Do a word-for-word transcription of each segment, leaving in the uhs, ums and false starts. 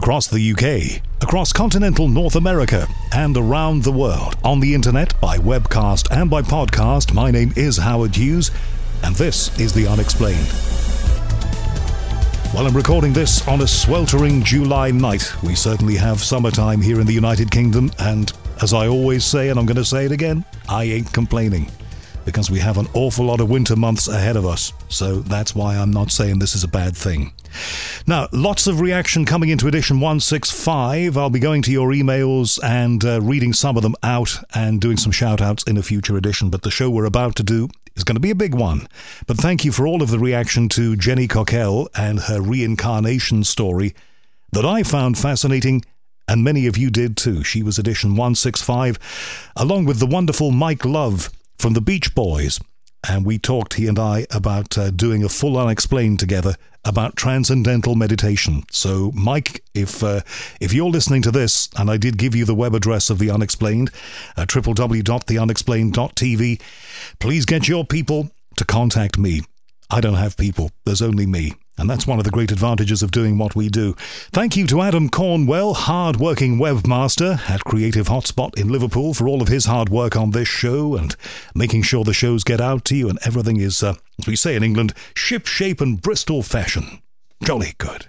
across the U K, across continental North America, and around the world, on the internet, by webcast and by podcast. My name is Howard Hughes, and this is The Unexplained. Well, I'm recording this on a sweltering July night. We certainly have summertime here in the United Kingdom, and as I always say, and I'm going to say it again, I ain't complaining, because we have an awful lot of winter months ahead of us. So that's why I'm not saying this is a bad thing. Now, lots of reaction coming into edition one sixty-five. I'll be going to your emails and uh, reading some of them out and doing some shout-outs in a future edition. But the show we're about to do is going to be a big one. But thank you for all of the reaction to Jenny Cockell and her reincarnation story that I found fascinating, and many of you did too. She was edition one sixty-five, along with the wonderful Mike Love from the Beach Boys. And we talked, he and I, about uh, doing a full Unexplained together about transcendental meditation. So, Mike, if uh, if you're listening to this, and I did give you the web address of The Unexplained, uh, w w w dot the unexplained dot t v, please get your people to contact me. I don't have people. There's only me. And that's one of the great advantages of doing what we do. Thank you to Adam Cornwell, hard-working webmaster at Creative Hotspot in Liverpool, for all of his hard work on this show and making sure the shows get out to you and everything is, uh, as we say in England, ship-shape and Bristol fashion. Jolly good.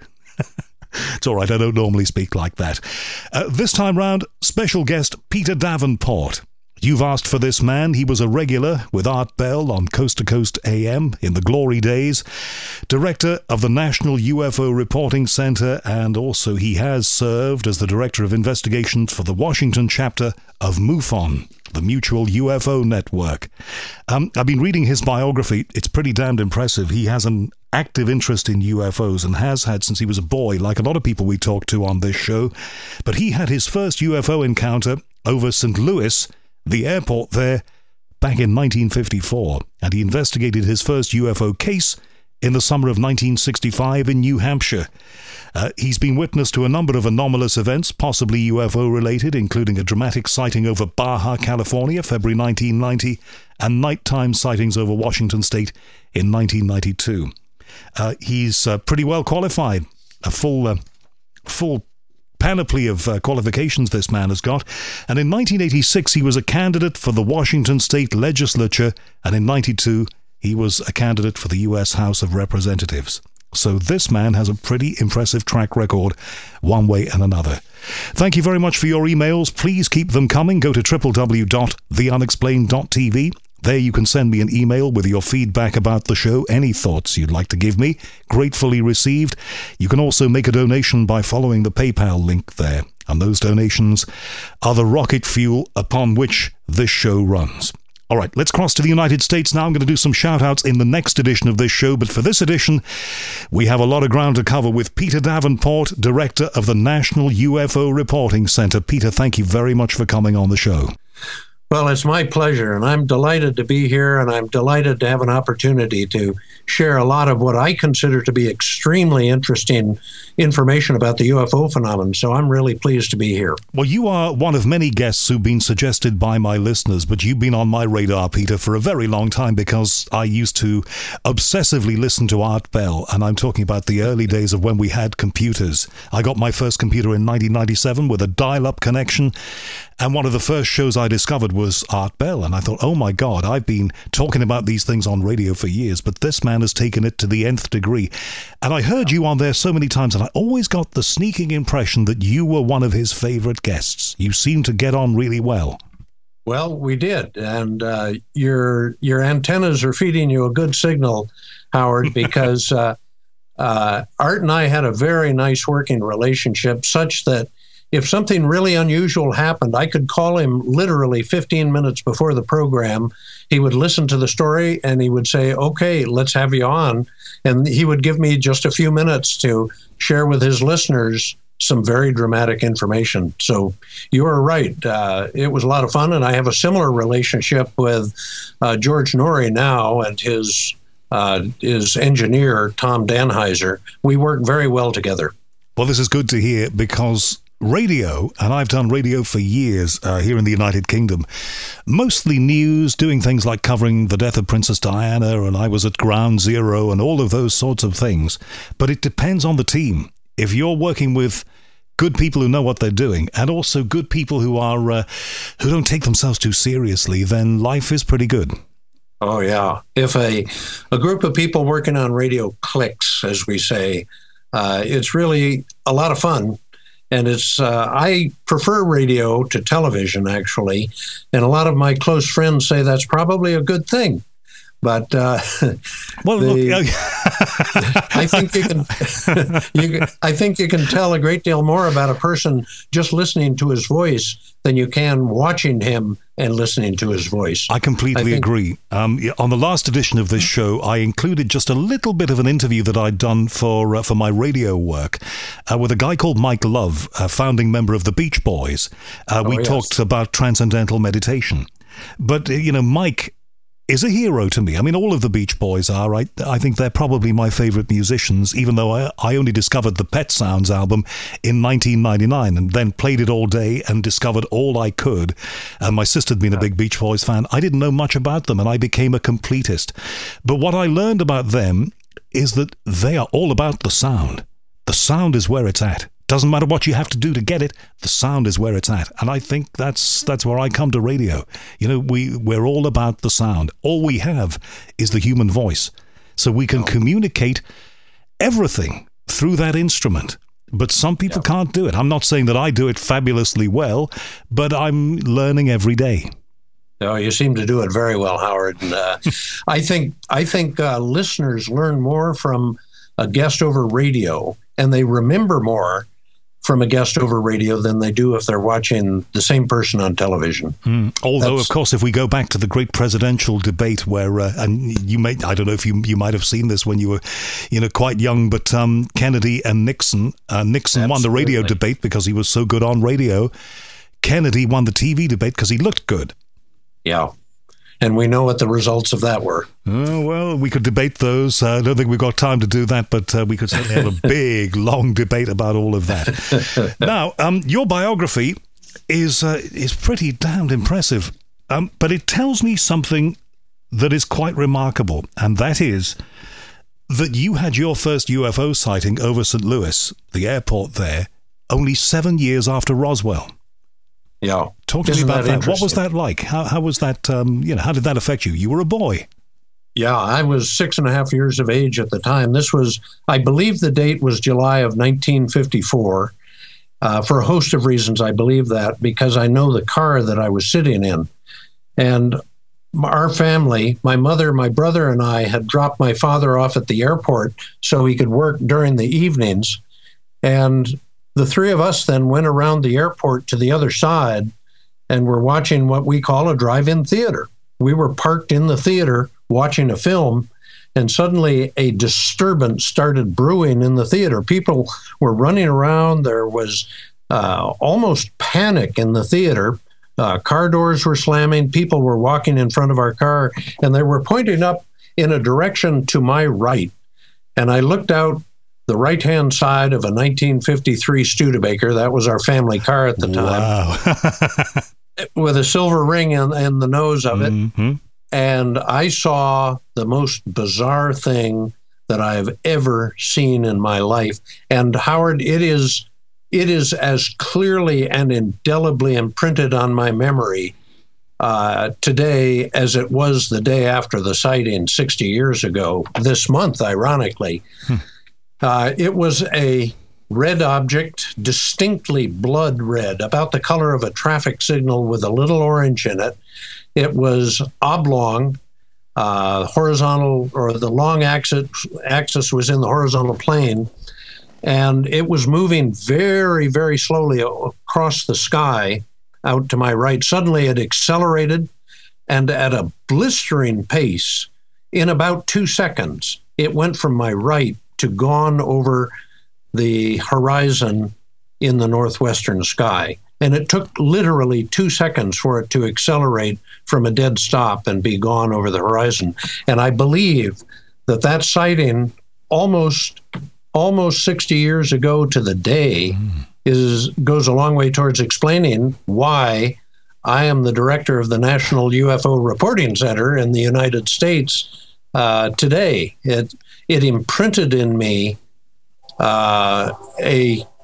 It's all right, I don't normally speak like that. Uh, this time round, special guest Peter Davenport. You've asked for this man. He was a regular with Art Bell on Coast to Coast A M in the glory days, director of the National U F O Reporting Center, and also he has served as the director of investigations for the Washington chapter of MUFON, the Mutual U F O Network. Um, I've been reading his biography. It's pretty damned impressive. He has an active interest in U F Os and has had since he was a boy, like a lot of people we talk to on this show. But he had his first U F O encounter over Saint Louis, the airport there, back in nineteen fifty-four, and he investigated his first U F O case in the summer of nineteen sixty-five in New Hampshire. Uh, he's been witness to a number of anomalous events, possibly U F O-related, including a dramatic sighting over Baja, California, February nineteen ninety, and nighttime sightings over Washington state in nineteen ninety-two. Uh, he's uh, pretty well qualified, a full, uh, full panoply of uh, qualifications this man has got, and in nineteen eighty-six he was a candidate for the Washington State Legislature, and in ninety-two he was a candidate for the U S House of Representatives. So this man has a pretty impressive track record one way and another. Thank you very much for your emails. Please keep them coming. Go to w w w dot the unexplained dot t v. There you can send me an email with your feedback about the show, any thoughts you'd like to give me, gratefully received. You can also make a donation by following the PayPal link there, and those donations are the rocket fuel upon which this show runs. All right, let's cross to the United States now. I'm going to do some shout-outs in the next edition of this show, but for this edition, we have a lot of ground to cover with Peter Davenport, director of the National U F O Reporting Center. Peter, thank you very much for coming on the show. Well, it's my pleasure, and I'm delighted to be here, and I'm delighted to have an opportunity to share a lot of what I consider to be extremely interesting information about the U F O phenomenon, so I'm really pleased to be here. Well, you are one of many guests who've been suggested by my listeners, but you've been on my radar, Peter, for a very long time, because I used to obsessively listen to Art Bell, and I'm talking about the early days of when we had computers. I got my first computer in nineteen ninety-seven with a dial-up connection, and one of the first shows I discovered was Art Bell, and I thought, oh my God, I've been talking about these things on radio for years, but this man has taken it to the nth degree. And I heard you on there so many times, and I always got the sneaking impression that you were one of his favorite guests. You seemed to get on really well. Well, we did, and uh, your your antennas are feeding you a good signal, Howard, because uh, uh, Art and I had a very nice working relationship, such that if something really unusual happened, I could call him literally fifteen minutes before the program. He would listen to the story and he would say, okay, let's have you on. And he would give me just a few minutes to share with his listeners some very dramatic information. So you are right. Uh, it was a lot of fun. And I have a similar relationship with uh, George Noory now and his, uh, his engineer, Tom Danheiser. We work very well together. Well, this is good to hear, because radio, and I've done radio for years uh, here in the United Kingdom, mostly news, doing things like covering the death of Princess Diana, and I was at Ground Zero and all of those sorts of things. But it depends on the team. If you're working with good people who know what they're doing, and also good people who are uh, who don't take themselves too seriously, then life is pretty good. Oh, yeah. If a, a group of people working on radio clicks, as we say, uh, it's really a lot of fun. And it's uh, I prefer radio to television, actually. And a lot of my close friends say that's probably a good thing. But uh, well, the, look, I think you can, you, I think you can tell a great deal more about a person just listening to his voice than you can watching him and listening to his voice. I completely I think, agree. Um, on the last edition of this show, I included just a little bit of an interview that I'd done for uh, for my radio work uh, with a guy called Mike Love, a founding member of the Beach Boys. Uh, we oh, yes. talked about transcendental meditation. But, uh, you know, Mike is a hero to me. I mean, all of the Beach Boys are. I, I think they're probably my favorite musicians, even though I, I only discovered the Pet Sounds album in nineteen ninety-nine and then played it all day and discovered all I could. And my sister had been a big Beach Boys fan. I didn't know much about them, and I became a completist. But what I learned about them is that they are all about the sound. The sound is where it's at. Doesn't matter what you have to do to get it, the sound is where it's at. And I think that's that's where I come to radio. You know, we, we're all about the sound. All we have is the human voice. So we can communicate everything through that instrument. But some people yeah. can't do it. I'm not saying that I do it fabulously well, but I'm learning every day. No, you seem to do it very well, Howard. And, uh, I think, I think uh, listeners learn more from a guest over radio, and they remember more from a guest over radio than they do if they're watching the same person on television. Mm. Although, That's, of course, if we go back to the great presidential debate where, uh, and you may, I don't know if you you might have seen this when you were, you know, quite young, but um, Kennedy and Nixon, uh, Nixon absolutely. won the radio debate because he was so good on radio. Kennedy won the T V debate because he looked good. Yeah. And we know what the results of that were. Oh, well, we could debate those. Uh, I don't think we've got time to do that, but uh, we could certainly have a big, long debate about all of that. Now, um, your biography is uh, is pretty damned impressive, um, but it tells me something that is quite remarkable, and that is that you had your first U F O sighting over Saint Louis, the airport there, only seven years after Roswell. Yeah. Talk to Isn't me about that. that. What was that like? How how was that, um, you know, how did that affect you? You were a boy. Yeah, I was six and a half years of age at the time. This was, I believe the date was July of nineteen fifty-four. Uh, for a host of reasons, I believe that because I know the car that I was sitting in. And our family, my mother, my brother, and I had dropped my father off at the airport so he could work during the evenings. And the three of us then went around the airport to the other side and were watching what we call a drive-in theater. We were parked in the theater watching a film, and suddenly a disturbance started brewing in the theater. People were running around. There was uh, almost panic in the theater. Uh, car doors were slamming. People were walking in front of our car, and they were pointing up in a direction to my right. And I looked out the right-hand side of a nineteen fifty-three Studebaker. That was our family car at the time. Wow. With a silver ring in, in the nose of it. Mm-hmm. And I saw the most bizarre thing that I've ever seen in my life. And Howard, it is it is as clearly and indelibly imprinted on my memory uh, today as it was the day after the sighting sixty years ago, this month, ironically. Hmm. Uh, it was a red object, distinctly blood red, about the color of a traffic signal with a little orange in it. It was oblong, uh, horizontal, or the long axis, axis was in the horizontal plane, and it was moving very, very slowly across the sky out to my right. Suddenly it accelerated, and at a blistering pace, in about two seconds, it went from my right to gone over the horizon in the northwestern sky. And it took literally two seconds for it to accelerate from a dead stop and be gone over the horizon. And I believe that that sighting almost almost sixty years ago to the day mm. is goes a long way towards explaining why I am the director of the National U F O Reporting Center in the United States uh, today. It, it imprinted in me uh, a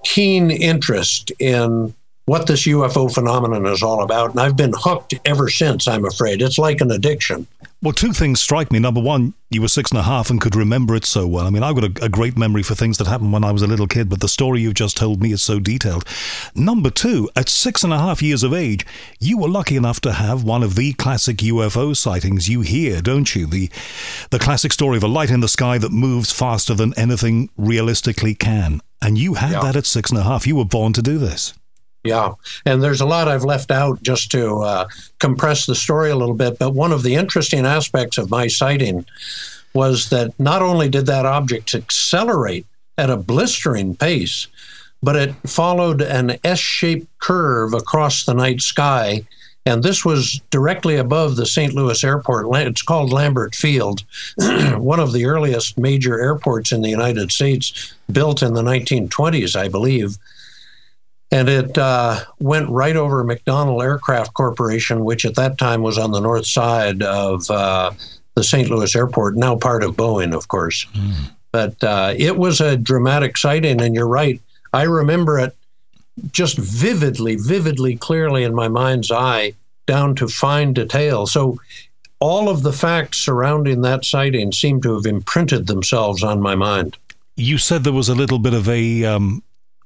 keen interest in what this U F O phenomenon is all about, and I've been hooked ever since, I'm afraid. It's like an addiction. Well, two things strike me. Number one, you were six and a half and could remember it so well. I mean, I've got a, a great memory for things that happened when I was a little kid, but the story you've just told me is so detailed. Number two, at six and a half years of age, you were lucky enough to have one of the classic U F O sightings. You hear, don't you? The, the classic story of a light in the sky that moves faster than anything realistically can. And you had Yeah. that at six and a half. You were born to do this. Yeah, and there's a lot I've left out just to uh, compress the story a little bit. But one of the interesting aspects of my sighting was that not only did that object accelerate at a blistering pace, but it followed an S-shaped curve across the night sky. And this was directly above the Saint Louis airport. It's called Lambert Field, one of the earliest major airports in the United States, built in the nineteen twenties, I believe. And it uh, went right over McDonnell Aircraft Corporation, which at that time was on the north side of uh, the Saint Louis airport, now part of Boeing, of course. Mm. But uh, it was a dramatic sighting, and you're right. I remember it just vividly, vividly, clearly in my mind's eye, down to fine detail. So all of the facts surrounding that sighting seem to have imprinted themselves on my mind. You said there was a little bit of a um,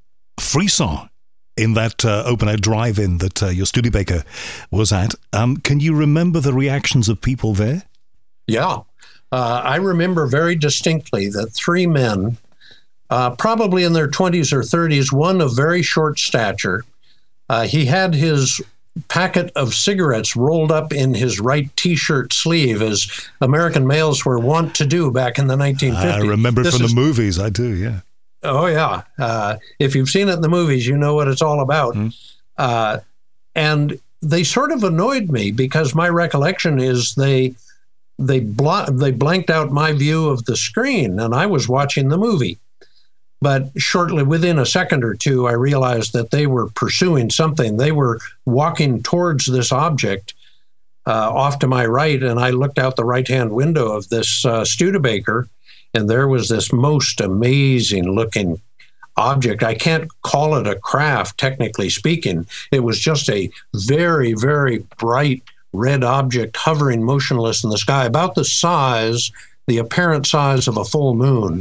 frisson in that uh, open-air drive-in that uh, your Studebaker was at. Um, can you remember the reactions of people there? Yeah. Uh, I remember very distinctly that three men, uh, probably in their twenties or thirties, one of very short stature, uh, he had his packet of cigarettes rolled up in his right T-shirt sleeve, as American males were wont to do back in the nineteen fifties. I remember it this from is- the movies, I do, yeah. Oh, yeah. Uh, if you've seen it in the movies, you know what it's all about. Mm. Uh, and they sort of annoyed me because my recollection is they they, bl- they blanked out my view of the screen, and I was watching the movie. But shortly, within a second or two, I realized that they were pursuing something. They were walking towards this object uh, off to my right, and I looked out the right-hand window of this uh, Studebaker, and there was this most amazing looking object. I can't call it a craft, technically speaking. It was just a very, very bright red object hovering motionless in the sky, about the size, the apparent size of a full moon.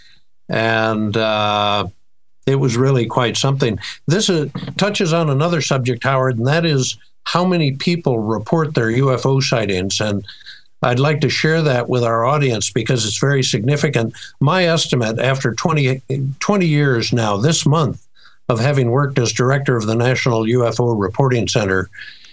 And uh, it was really quite something. This is, touches on another subject, Howard, and that is how many people report their U F O sightings. And I'd like to share that with our audience because it's very significant. My estimate, after twenty, twenty years now, this month, of having worked as director of the National U F O Reporting Center,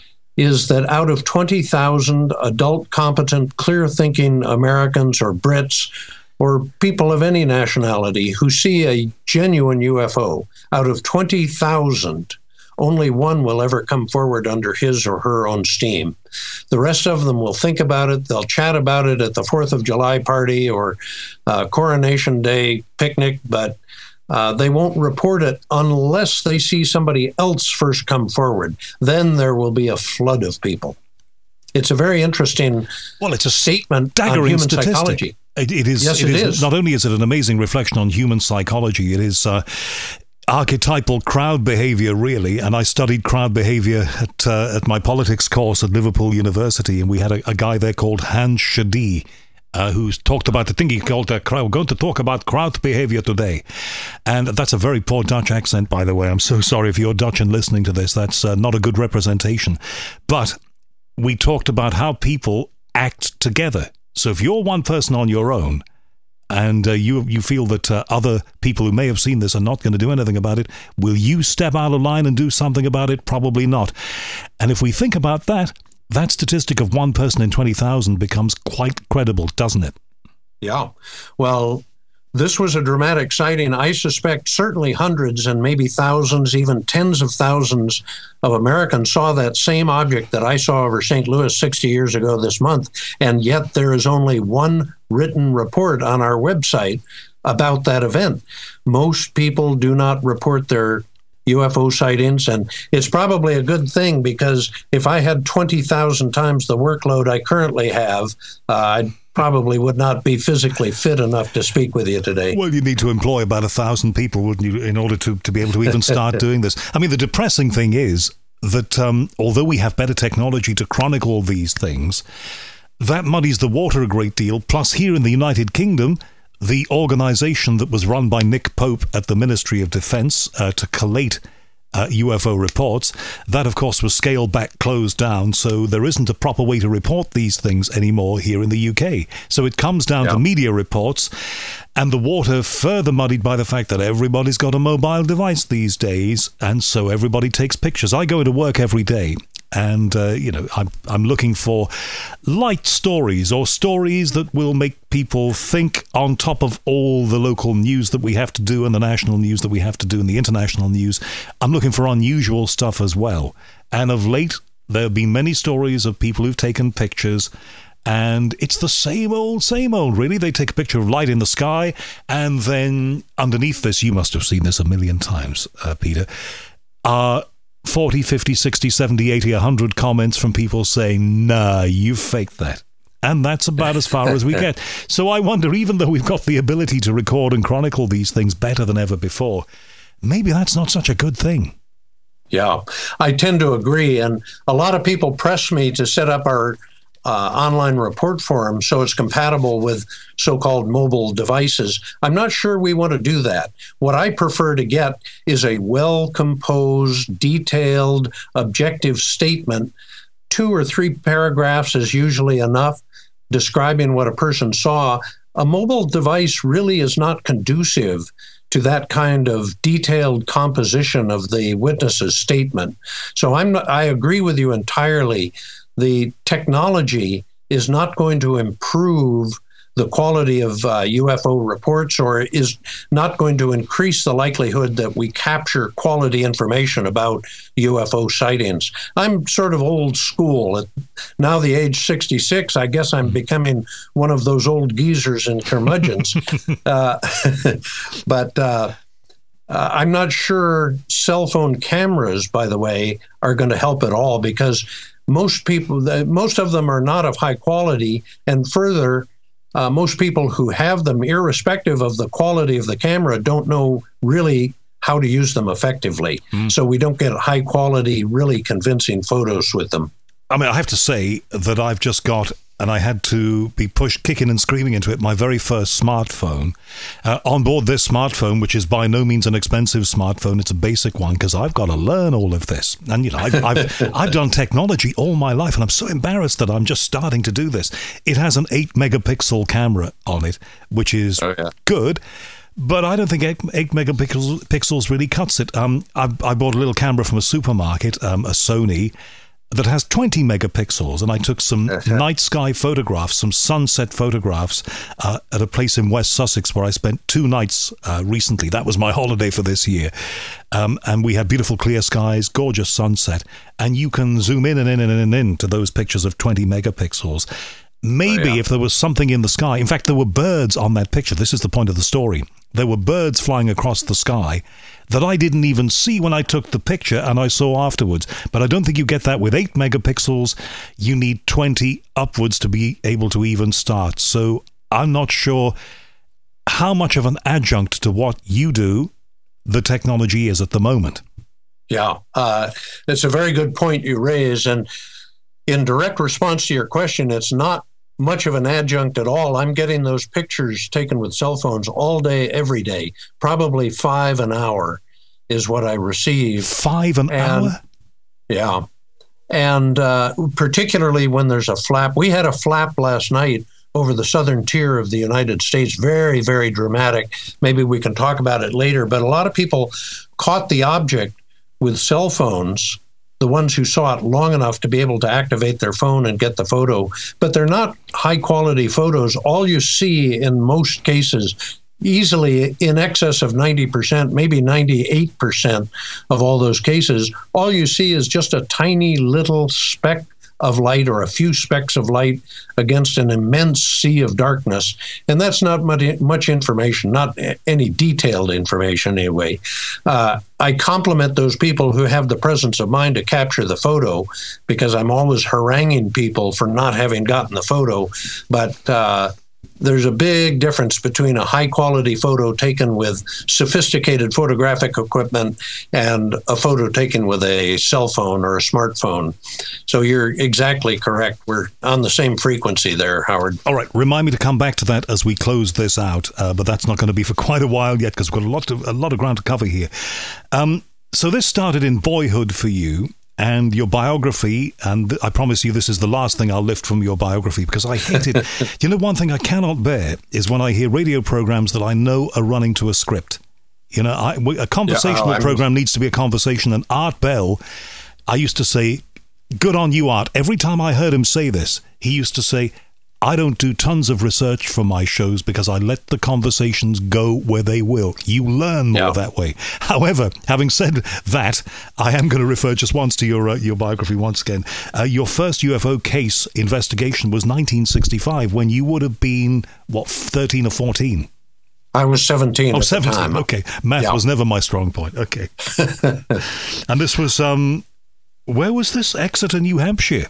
is that out of twenty thousand adult, competent, clear-thinking Americans or Brits or people of any nationality who see a genuine U F O, out of twenty thousand, only one will ever come forward under his or her own steam. The rest of them will think about it. They'll chat about it at the fourth of July party or uh, Coronation Day picnic, but uh, they won't report it unless they see somebody else first come forward. Then there will be a flood of people. It's a very interesting well, it's a statement on staggering human statistic. psychology. It, it is. Yes, it it is. is. Not only is it an amazing reflection on human psychology, it is uh, archetypal crowd behavior, really. And I studied crowd behavior at uh, at my politics course at Liverpool University, and we had a, a guy there called Hans Shadee, uh, who talked about the thing he called uh, crowd. We're going to talk about crowd behavior today, and that's a very poor Dutch accent, by the way. I'm so sorry if you're Dutch and listening to this. That's uh, not a good representation, but we talked about how people act together. So if you're one person on your own and uh, you you feel that uh, other people who may have seen this are not going to do anything about it, will you step out of line and do something about it? Probably not. And if we think about that, that statistic of one person in twenty thousand becomes quite credible, doesn't it? Yeah. Well, this was a dramatic sighting. I suspect certainly hundreds and maybe thousands, even tens of thousands of Americans saw that same object that I saw over Saint Louis sixty years ago this month, and yet there is only one written report on our website about that event. Most people do not report their U F O sightings, and it's probably a good thing because if I had twenty thousand times the workload I currently have, uh, I'd probably would not be physically fit enough to speak with you today. Well, you need to employ about a thousand people, wouldn't you, in order to, to be able to even start doing this? I mean, the depressing thing is that um, although we have better technology to chronicle these things, that muddies the water a great deal. Plus, here in the United Kingdom, the organisation that was run by Nick Pope at the Ministry of Defence uh, to collate uh, U F O reports, that, of course, was scaled back, closed down, so there isn't a proper way to report these things anymore here in the U K. So it comes down yeah. to media reports, and the water further muddied by the fact that everybody's got a mobile device these days, and so everybody takes pictures. I go into work every day, and, uh, you know, I'm, I'm looking for light stories or stories that will make people think on top of all the local news that we have to do and the national news that we have to do and the international news. I'm looking for unusual stuff as well. And of late, there have been many stories of people who've taken pictures, and it's the same old, same old, really. They take a picture of light in the sky, and then underneath this, you must have seen this a million times, uh, Peter, are forty, fifty, sixty, seventy, eighty, one hundred comments from people saying, nah, you faked that. And that's about as far as we get. So I wonder, even though we've got the ability to record and chronicle these things better than ever before, maybe that's not such a good thing. Yeah, I tend to agree. And a lot of people press me to set up our uh, online report forum so it's compatible with so-called mobile devices. I'm not sure we want to do that. What I prefer to get is a well-composed, detailed, objective statement. Two or three paragraphs is usually enough, describing what a person saw. A mobile device really is not conducive to that kind of detailed composition of the witness's statement. So I'm not, I agree with you entirely. The technology is not going to improve the quality of uh, U F O reports, or is not going to increase the likelihood that we capture quality information about U F O sightings. I'm sort of old school. At now the age sixty-six, I guess I'm becoming one of those old geezers and curmudgeons. uh, but uh, uh, I'm not sure cell phone cameras, by the way, are going to help at all, because most people, most of them are not of high quality, and further, Uh, most people who have them, irrespective of the quality of the camera, don't know really how to use them effectively. Mm. So we don't get high quality, really convincing photos with them. I mean, I have to say that I've just got, and I had to be pushed kicking and screaming into it, my very first smartphone. Uh, on board this smartphone, which is by no means an expensive smartphone, it's a basic one, because I've got to learn all of this. And, you know, I've, I've, I've done technology all my life, and I'm so embarrassed that I'm just starting to do this. It has an eight megapixel camera on it, which is oh, yeah. good. But I don't think eight, eight megapixels pixels really cuts it. Um, I, I bought a little camera from a supermarket, um, a Sony, that has twenty megapixels, and I took some uh-huh. night sky photographs, some sunset photographs uh, at a place in West Sussex where I spent two nights uh, recently. That was my holiday for this year. Um, and we had beautiful clear skies, gorgeous sunset, and you can zoom in and in and in and in to those pictures of twenty megapixels. Maybe oh, yeah. if there was something in the sky, in fact, there were birds on that picture. This is the point of the story. There were birds flying across the sky that I didn't even see when I took the picture, and I saw afterwards. But I don't think you get that with eight megapixels. You need twenty upwards to be able to even start. So I'm not sure how much of an adjunct to what you do the technology is at the moment. Yeah, uh, it's a very good point you raise. And in direct response to your question, it's not much of an adjunct at all. I'm getting those pictures taken with cell phones all day, every day. Probably five an hour is what I receive. Five an and, hour? Yeah. And uh, particularly when there's a flap. We had a flap last night over the southern tier of the United States. Very, very dramatic. Maybe we can talk about it later. But a lot of people caught the object with cell phones, the ones who saw it long enough to be able to activate their phone and get the photo. But they're not high-quality photos. All you see in most cases, easily in excess of ninety percent, maybe ninety-eight percent of all those cases, all you see is just a tiny little speck of light or a few specks of light against an immense sea of darkness. And that's not much, much information, not any detailed information anyway. Uh, I compliment those people who have the presence of mind to capture the photo, because I'm always haranguing people for not having gotten the photo. But uh, there's a big difference between a high-quality photo taken with sophisticated photographic equipment and a photo taken with a cell phone or a smartphone. So you're exactly correct. We're on the same frequency there, Howard. All right. Remind me to come back to that as we close this out, uh, but that's not going to be for quite a while yet, because we've got a lot, to, a lot of ground to cover here. Um, so this started in boyhood for you. And your biography, and I promise you this is the last thing I'll lift from your biography, because I hate it. You know, one thing I cannot bear is when I hear radio programs that I know are running to a script. You know, I, a conversational yeah, oh, program needs to be a conversation. And Art Bell, I used to say, good on you, Art. Every time I heard him say this, he used to say, I don't do tons of research for my shows because I let the conversations go where they will. You learn more yeah. that way. However, having said that, I am going to refer just once to your uh, your biography once again. Uh, your first U F O case investigation was nineteen sixty-five, when you would have been, what, thirteen or fourteen? I was seventeen oh, at seventeen. the time. Okay. Math yeah. was never my strong point. Okay. And this was, um, where was this? Exeter, New Hampshire.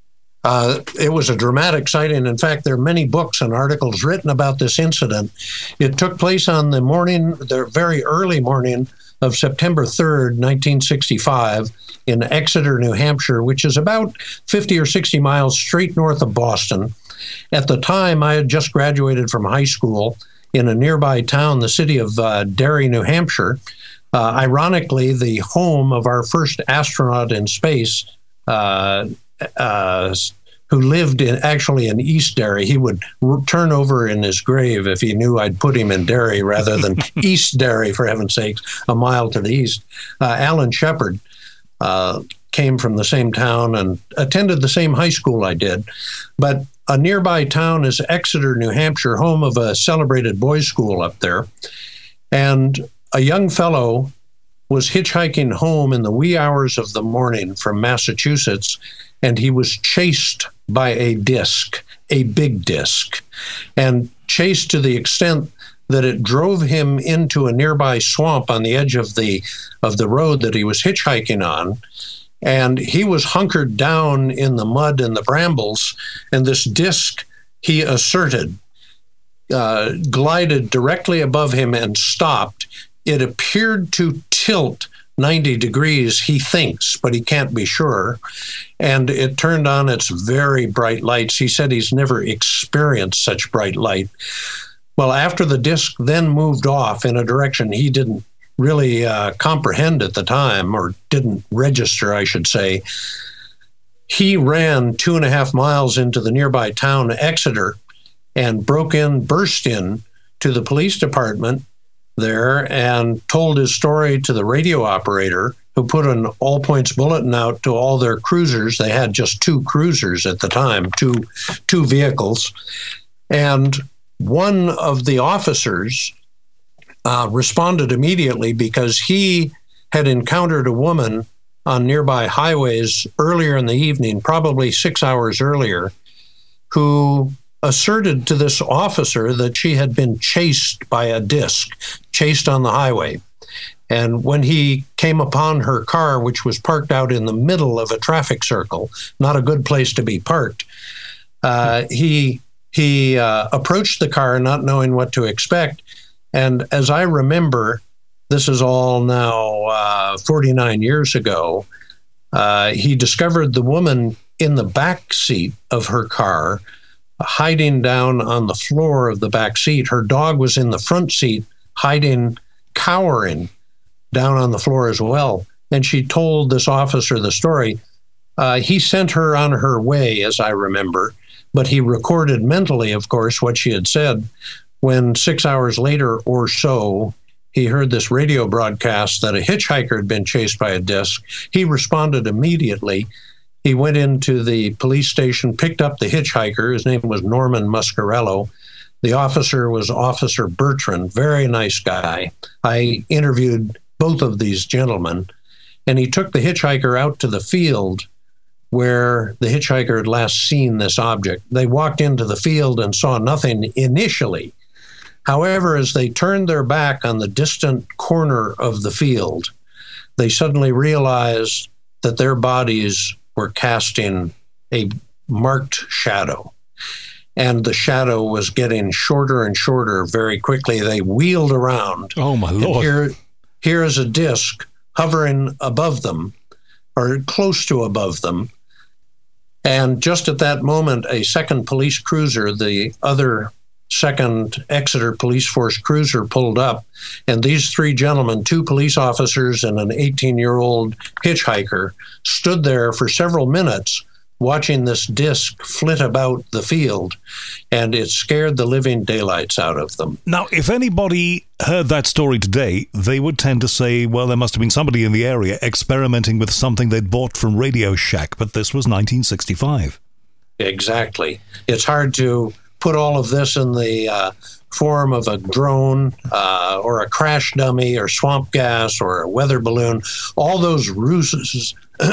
Uh, it was a dramatic sighting. In fact, there are many books and articles written about this incident. It took place on the morning, the very early morning of September third, nineteen sixty-five, in Exeter, New Hampshire, which is about fifty or sixty miles straight north of Boston. At the time, I had just graduated from high school in a nearby town, the city of uh, Derry, New Hampshire. Uh, ironically, the home of our first astronaut in space, uh, uh, who lived in actually in East Derry. He would r- turn over in his grave if he knew I'd put him in Derry rather than East Derry, for heaven's sakes, a mile to the east. Uh, Alan Shepard uh, came from the same town and attended the same high school I did. But a nearby town is Exeter, New Hampshire, home of a celebrated boys' school up there. And a young fellow was hitchhiking home in the wee hours of the morning from Massachusetts, and he was chased by a disc, a big disc, and chased to the extent that it drove him into a nearby swamp on the edge of the of the road that he was hitchhiking on. And he was hunkered down in the mud and the brambles, and this disc, he asserted, uh, glided directly above him and stopped. It appeared to tilt ninety degrees, he thinks, but he can't be sure. And it turned on its very bright lights. He said he's never experienced such bright light. Well, after the disc then moved off in a direction he didn't really uh, comprehend at the time, or didn't register, I should say, he ran two and a half miles into the nearby town, Exeter, and broke in, burst in to the police department there and told his story to the radio operator, who put an all-points bulletin out to all their cruisers. They had just two cruisers at the time, two two vehicles. And one of the officers uh, responded immediately because he had encountered a woman on nearby highways earlier in the evening, probably six hours earlier, who asserted to this officer that she had been chased by a disc, chased on the highway. And when he came upon her car, which was parked out in the middle of a traffic circle, not a good place to be parked, uh, he he uh, approached the car not knowing what to expect. And as I remember, this is all now uh, forty-nine years ago, uh, he discovered the woman in the back seat of her car, hiding down on the floor of the back seat. Her dog was in the front seat, hiding, cowering down on the floor as well. And she told this officer the story. Uh, he sent her on her way, as I remember, but he recorded mentally, of course, what she had said. When six hours later or so, he heard this radio broadcast that a hitchhiker had been chased by a disc. He responded immediately. He went into the police station, picked up the hitchhiker. His name was Norman Muscarello. The officer was Officer Bertrand, very nice guy. I interviewed both of these gentlemen, and he took the hitchhiker out to the field where the hitchhiker had last seen this object. They walked into the field and saw nothing initially. However, as they turned their back on the distant corner of the field, they suddenly realized that their bodies were casting a marked shadow. And the shadow was getting shorter and shorter very quickly. They wheeled around. Oh, my Lord. Here, here is a disc hovering above them, or close to above them. And just at that moment, a second police cruiser, the other second Exeter Police Force cruiser, pulled up. And these three gentlemen, two police officers and an eighteen-year-old hitchhiker, stood there for several minutes watching this disc flit about the field, and it scared the living daylights out of them. Now, if anybody heard that story today, they would tend to say, well, there must have been somebody in the area experimenting with something they'd bought from Radio Shack, but this was nineteen sixty-five. Exactly. It's hard to put all of this in the uh, form of a drone uh, or a crash dummy or swamp gas or a weather balloon, all those ruses,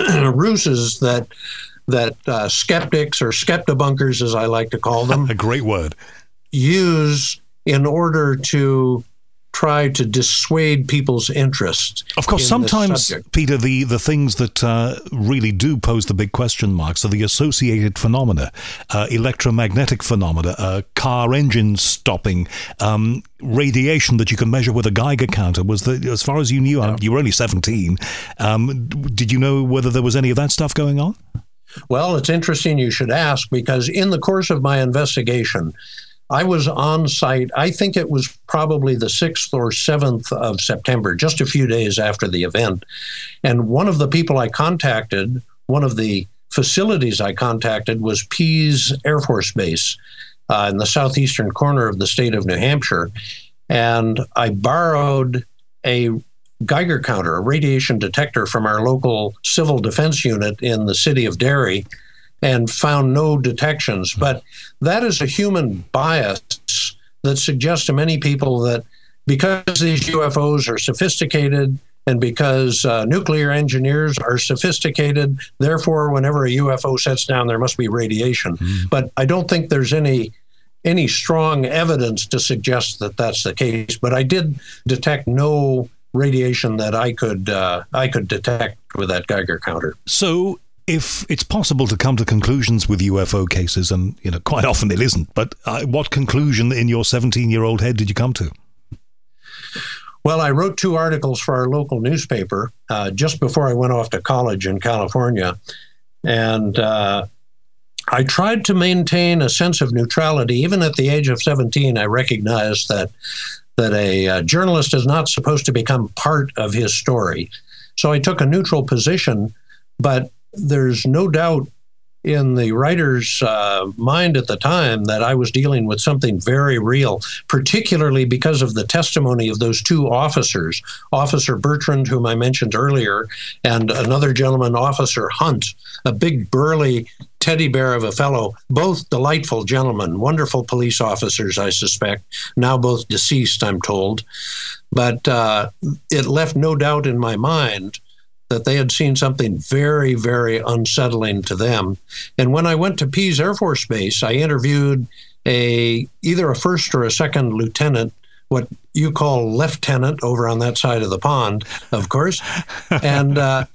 ruses that that uh, skeptics, or skeptobunkers as I like to call them, a great word, use in order to try to dissuade people's interest. Of course, sometimes, Peter, the, the things that uh, really do pose the big question marks are the associated phenomena, uh, electromagnetic phenomena, uh, car engines stopping, um, radiation that you can measure with a Geiger counter. Was the, as far as you knew, yeah. You were only seventeen, um, did you know whether there was any of that stuff going on? Well, it's interesting you should ask, because in the course of my investigation, I was on site. I think it was probably the sixth or seventh of September, just a few days after the event. And one of the people I contacted, one of the facilities I contacted, was Pease Air Force Base uh, in the southeastern corner of the state of New Hampshire. And I borrowed a Geiger counter, a radiation detector from our local civil defense unit in the city of Derry, and found no detections. But that is a human bias that suggests to many people that because these U F Os are sophisticated and because uh, nuclear engineers are sophisticated, therefore, whenever a U F O sets down, there must be radiation. Mm. But I don't think there's any any strong evidence to suggest that that's the case. But I did detect no radiation that I could uh, I could detect with that Geiger counter. So if it's possible to come to conclusions with U F O cases, and you know quite often it isn't, but uh, what conclusion in your seventeen-year-old head did you come to? Well, I wrote two articles for our local newspaper uh, just before I went off to college in California, and uh, I tried to maintain a sense of neutrality. Even at the age of seventeen, I recognized that that a uh, journalist is not supposed to become part of his story. So I took a neutral position, but there's no doubt in the writer's uh, mind at the time that I was dealing with something very real, particularly because of the testimony of those two officers, Officer Bertrand, whom I mentioned earlier, and another gentleman, Officer Hunt, a big burly teddy bear of a fellow, both delightful gentlemen, wonderful police officers, I suspect, now both deceased, I'm told. But uh, it left no doubt in my mind that they had seen something very, very unsettling to them. And when I went to Pease Air Force Base, I interviewed a either a first or a second lieutenant, what you call lieutenant over on that side of the pond, of course. And uh,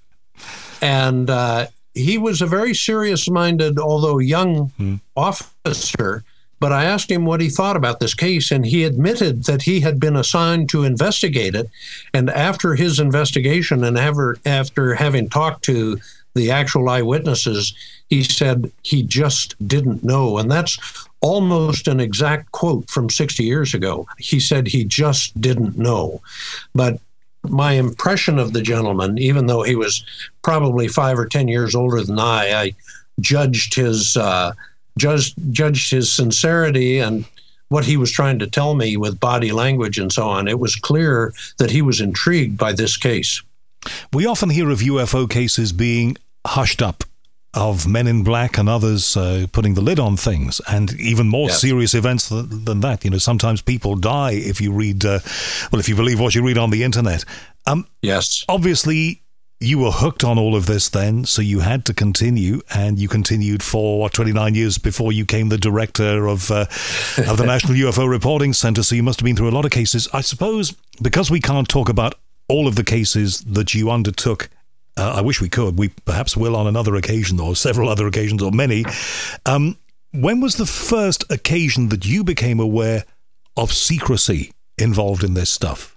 and uh, he was a very serious-minded, although young hmm. officer. But I asked him what he thought about this case, and he admitted that he had been assigned to investigate it. And after his investigation and after, after having talked to the actual eyewitnesses, he said he just didn't know. And that's almost an exact quote from sixty years ago. He said he just didn't know. But my impression of the gentleman, even though he was probably five or ten years older than I, I judged his... Uh, Judged, judged his sincerity and what he was trying to tell me with body language and so on. It was clear that he was intrigued by this case. We often hear of U F O cases being hushed up, of Men in Black and others uh, putting the lid on things, and even more yes. serious events than, than that. You know, sometimes people die if you read, uh, well, if you believe what you read on the internet. Um, yes. Obviously, you were hooked on all of this then, so you had to continue, and you continued for, what, twenty-nine years before you became the director of, uh, of the National U F O Reporting Center, so you must have been through a lot of cases. I suppose, because we can't talk about all of the cases that you undertook, uh, I wish we could, we perhaps will on another occasion, or several other occasions, or many. Um, when was the first occasion that you became aware of secrecy involved in this stuff?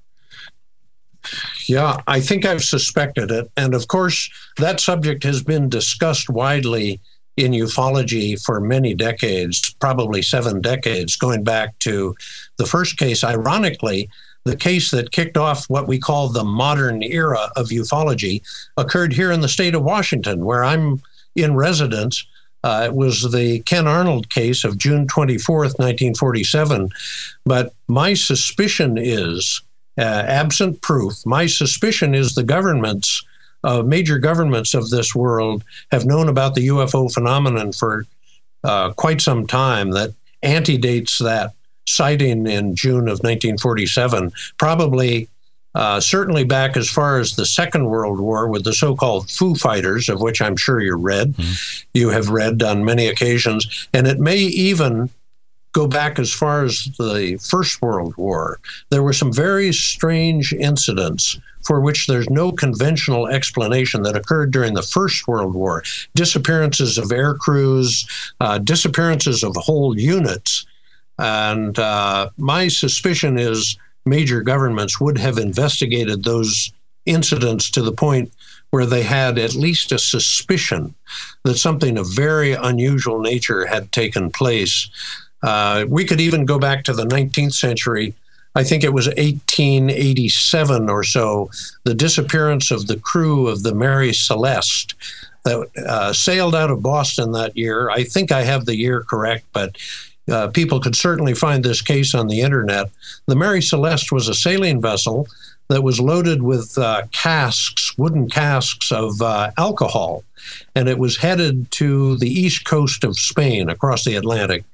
Yeah, I think I've suspected it. And of course, that subject has been discussed widely in ufology for many decades, probably seven decades, going back to the first case. Ironically, the case that kicked off what we call the modern era of ufology occurred here in the state of Washington, where I'm in residence. Uh, it was the Ken Arnold case of June twenty-fourth, nineteen forty-seven. But my suspicion is, Uh, absent proof, my suspicion is the governments, uh, major governments of this world have known about the U F O phenomenon for uh, quite some time. That antedates that sighting in June of nineteen forty-seven, probably uh, certainly back as far as the Second World War with the so-called Foo Fighters, of which I'm sure you read, mm-hmm. you have read on many occasions, and it may even go back as far as the First World War. There were some very strange incidents for which there's no conventional explanation that occurred during the First World War. Disappearances of air crews, uh, disappearances of whole units. And uh, my suspicion is major governments would have investigated those incidents to the point where they had at least a suspicion that something of very unusual nature had taken place. Uh, we could even go back to the nineteenth century. I think it was eighteen eighty-seven or so, the disappearance of the crew of the Mary Celeste that uh, sailed out of Boston that year. I think I have the year correct, but uh, people could certainly find this case on the internet. The Mary Celeste was a sailing vessel that was loaded with uh, casks, wooden casks of uh, alcohol, and it was headed to the east coast of Spain across the Atlantic.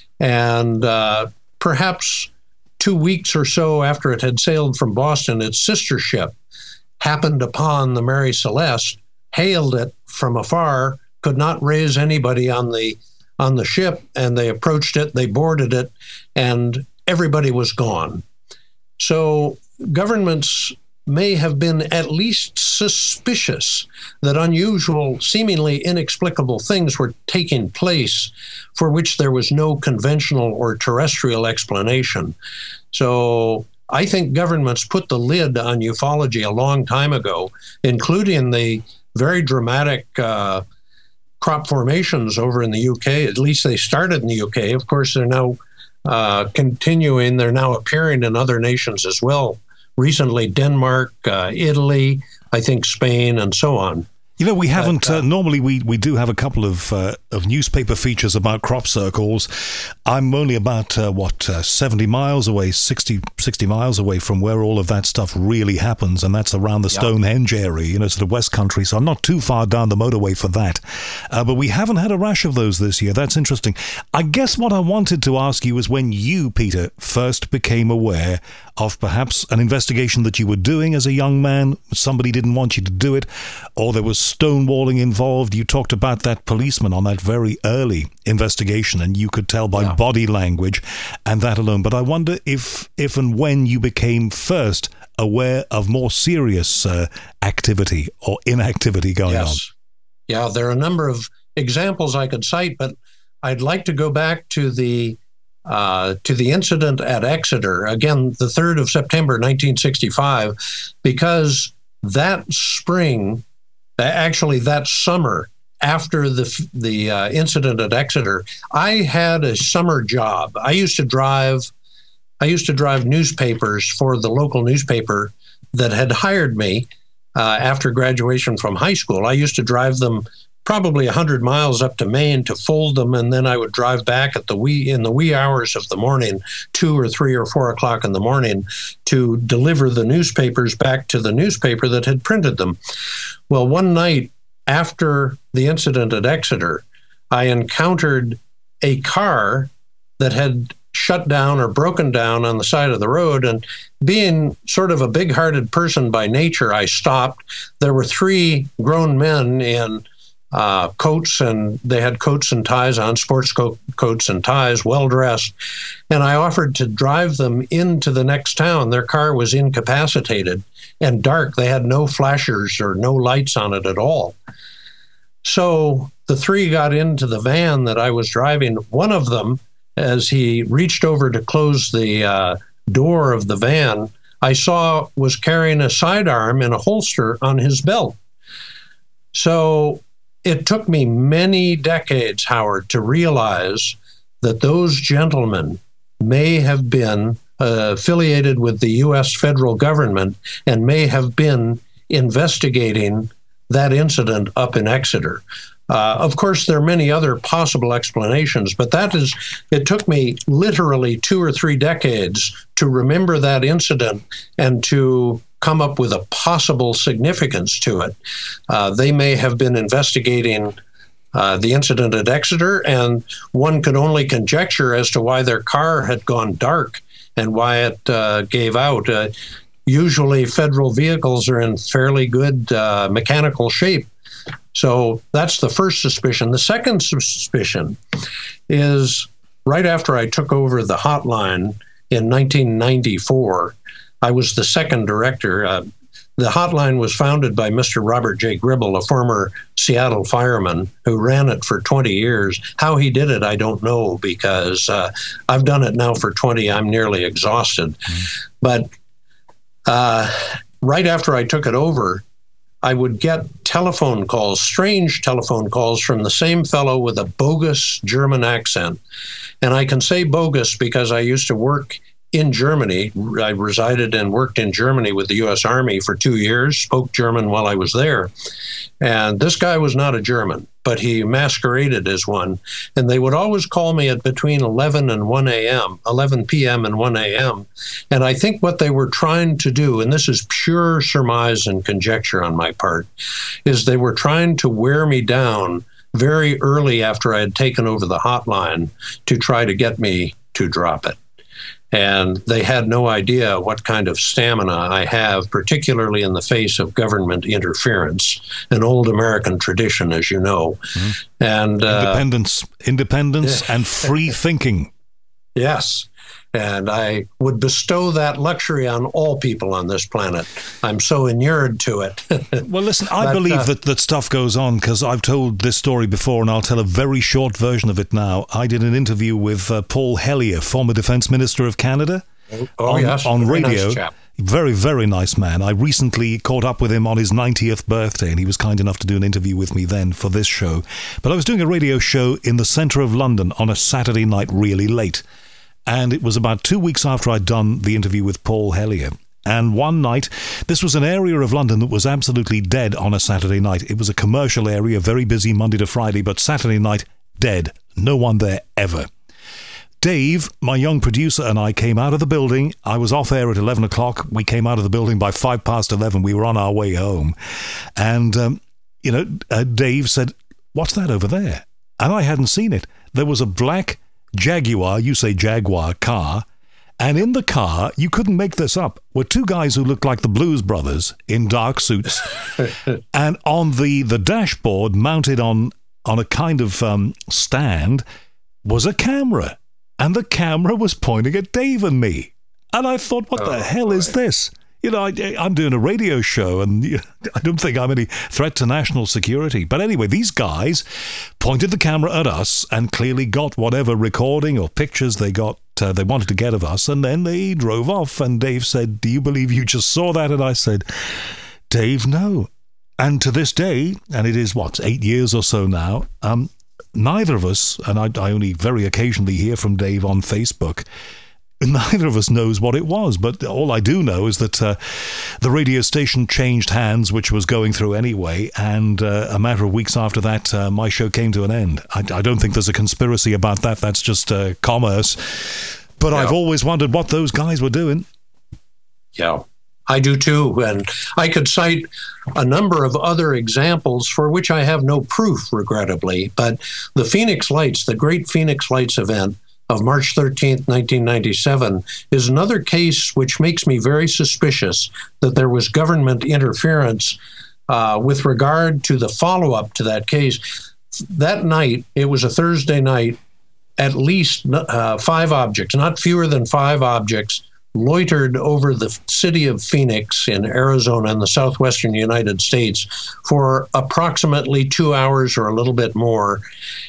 And uh, perhaps two weeks or so after it had sailed from Boston, its sister ship happened upon the Mary Celeste, hailed it from afar, could not raise anybody on the on the ship, and they approached it, they boarded it, and everybody was gone. So governments may have been at least suspicious that unusual, seemingly inexplicable things were taking place for which there was no conventional or terrestrial explanation. So I think governments put the lid on ufology a long time ago, including the very dramatic uh, crop formations over in the U K. At least they started in the U K. Of course, they're now uh, continuing. They're now appearing in other nations as well. Recently, Denmark, uh, Italy, I think Spain, and so on. You know, we haven't, but, uh, uh, normally we, we do have a couple of uh, of newspaper features about crop circles. I'm only about, uh, what, uh, seventy miles away, sixty, sixty miles away from where all of that stuff really happens, and that's around the Stonehenge area, you know, sort of West Country, so I'm not too far down the motorway for that. Uh, but we haven't had a rash of those this year. That's interesting. I guess what I wanted to ask you is when you, Peter, first became aware of perhaps an investigation that you were doing as a young man, somebody didn't want you to do it, or there was stonewalling involved. You talked about that policeman on that very early investigation, and you could tell by yeah. body language and that alone. But I wonder if, if and when you became first aware of more serious uh, activity or inactivity going yes. on. Yeah, there are a number of examples I could cite, but I'd like to go back to the Uh, to the incident at Exeter, again, the third of September, nineteen sixty-five, because that spring, actually that summer, after the the uh, incident at Exeter, I had a summer job. I used to drive, I used to drive newspapers for the local newspaper that had hired me uh, after graduation from high school. I used to drive them probably one hundred miles up to Maine to fold them, and then I would drive back at the wee in the wee hours of the morning, two or three or four o'clock in the morning, to deliver the newspapers back to the newspaper that had printed them. Well, one night after the incident at Exeter, I encountered a car that had shut down or broken down on the side of the road. And being sort of a big-hearted person by nature, I stopped. There were three grown men in uh, coats, and they had coats and ties on, sports co- coats and ties, well-dressed. And I offered to drive them into the next town. Their car was incapacitated and dark. They had no flashers or no lights on it at all. So the three got into the van that I was driving. One of them, as he reached over to close the uh, door of the van, I saw was carrying a sidearm in a holster on his belt. So it took me many decades, Howard, to realize that those gentlemen may have been uh, affiliated with the U S federal government and may have been investigating that incident up in Exeter. Uh, of course, there are many other possible explanations, but that is, it took me literally two or three decades to remember that incident and to come up with a possible significance to it. Uh, they may have been investigating uh, the incident at Exeter, and one could only conjecture as to why their car had gone dark and why it uh, gave out. Uh, usually, federal vehicles are in fairly good uh, mechanical shape. So that's the first suspicion. The second suspicion is right after I took over the hotline in nineteen ninety-four, I was the second director. Uh, the hotline was founded by Mister Robert J. Gribble, a former Seattle fireman who ran it for twenty years. How he did it, I don't know, because uh, I've done it now for twenty. I'm nearly exhausted. Mm-hmm. But uh, right after I took it over, I would get telephone calls, strange telephone calls from the same fellow with a bogus German accent. And I can say bogus because I used to work in Germany. I resided and worked in Germany with the U S Army for two years, spoke German while I was there. And this guy was not a German, but he masqueraded as one. And they would always call me at between eleven and one a.m., eleven p.m. and one a.m. And I think what they were trying to do, and this is pure surmise and conjecture on my part, is they were trying to wear me down very early after I had taken over the hotline to try to get me to drop it. And they had no idea what kind of stamina I have, particularly in the face of government interference, an old American tradition, as you know. Mm-hmm. And uh, independence, independence, and free thinking. Yes. And I would bestow that luxury on all people on this planet. I'm so inured to it. Well, listen, I but, believe uh, that, that stuff goes on because I've told this story before, and I'll tell a very short version of it now. I did an interview with uh, Paul Hellyer, former Defence Minister of Canada, oh, oh, on, yes. on very radio. Nice chap. Very, very nice man. I recently caught up with him on his ninetieth birthday, and he was kind enough to do an interview with me then for this show. But I was doing a radio show in the centre of London on a Saturday night really late. And it was about two weeks after I'd done the interview with Paul Hellyer. And one night, this was an area of London that was absolutely dead on a Saturday night. It was a commercial area, very busy Monday to Friday, but Saturday night, dead. No one there ever. Dave, my young producer, and I came out of the building. I was off air at eleven o'clock. We came out of the building by five past eleven. We were on our way home. And, um, you know, uh, Dave said, "What's that over there?" And I hadn't seen it. There was a black Jaguar, you say Jaguar, car, and in the car, you couldn't make this up, were two guys who looked like the Blues Brothers in dark suits. And on the, the dashboard, mounted on, on a kind of um, stand, was a camera. And the camera was pointing at Dave and me. And I thought, what oh, the hell boy. is this? You know, I, I'm doing a radio show, and I don't think I'm any threat to national security. But anyway, these guys pointed the camera at us and clearly got whatever recording or pictures they got, uh, they wanted to get of us, and then they drove off. And Dave said, "Do you believe you just saw that?" And I said, "Dave, no." And to this day, and it is, what, eight years or so now, um, neither of us, and I, I only very occasionally hear from Dave on Facebook, neither of us knows what it was, but all I do know is that uh, the radio station changed hands, which was going through anyway, and uh, a matter of weeks after that, uh, my show came to an end. I, I don't think there's a conspiracy about that. That's just uh, commerce. But yeah. I've always wondered what those guys were doing. Yeah, I do too. And I could cite a number of other examples for which I have no proof, regrettably. But the Phoenix Lights, the great Phoenix Lights event, of March thirteenth, nineteen ninety-seven, is another case which makes me very suspicious that there was government interference uh, with regard to the follow-up to that case. That night, it was a Thursday night, at least uh, five objects, not fewer than five objects, loitered over the city of Phoenix in Arizona in the southwestern United States for approximately two hours or a little bit more.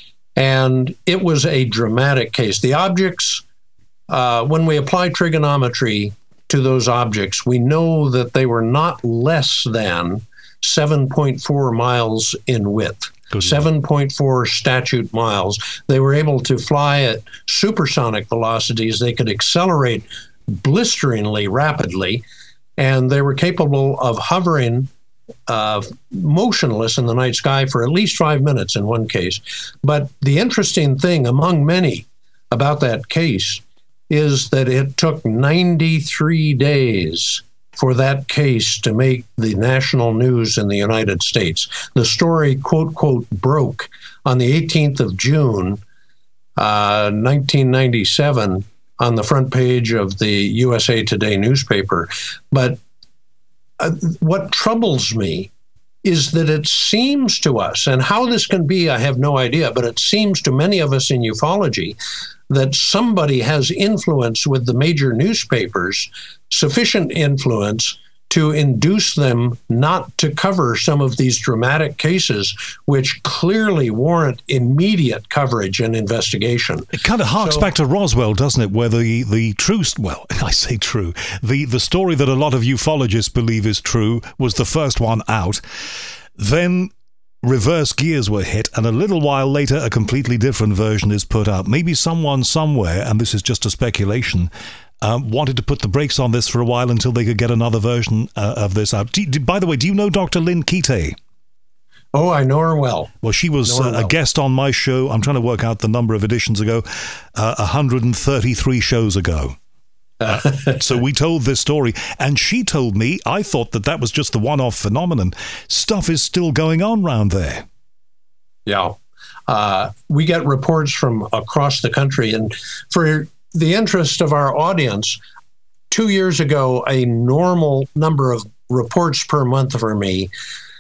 And it was a dramatic case. The objects, uh, when we apply trigonometry to those objects, we know that they were not less than seven point four miles in width. seven point four statute miles. They were able to fly at supersonic velocities. They could accelerate blisteringly rapidly, and they were capable of hovering uh, motionless in the night sky for at least five minutes in one case. But the interesting thing among many about that case is that it took ninety-three days for that case to make the national news in the United States. The story, quote, quote, broke on the eighteenth of June, uh, nineteen ninety-seven, on the front page of the U S A Today newspaper. But uh, what troubles me is that it seems to us, and how this can be, I have no idea, but it seems to many of us in ufology that somebody has influence with the major newspapers, sufficient influence to induce them not to cover some of these dramatic cases, which clearly warrant immediate coverage and investigation. It kind of harks so, back to Roswell, doesn't it, where the, the true, well, I say true, the, the story that a lot of ufologists believe is true was the first one out. Then reverse gears were hit, and a little while later, a completely different version is put out. Maybe someone somewhere, and this is just a speculation, Um, wanted to put the brakes on this for a while until they could get another version uh, of this out. Do, do, by the way, do you know Doctor Lynn Kite? Oh, I know her well. Well, she was uh, well. a guest on my show. I'm trying to work out the number of editions ago, uh, one hundred thirty-three shows ago. Uh, so we told this story, and she told me, I thought that that was just the one-off phenomenon. Stuff is still going on round there. Yeah. Uh, we get reports from across the country, and for the interest of our audience, two years ago, a normal number of reports per month for me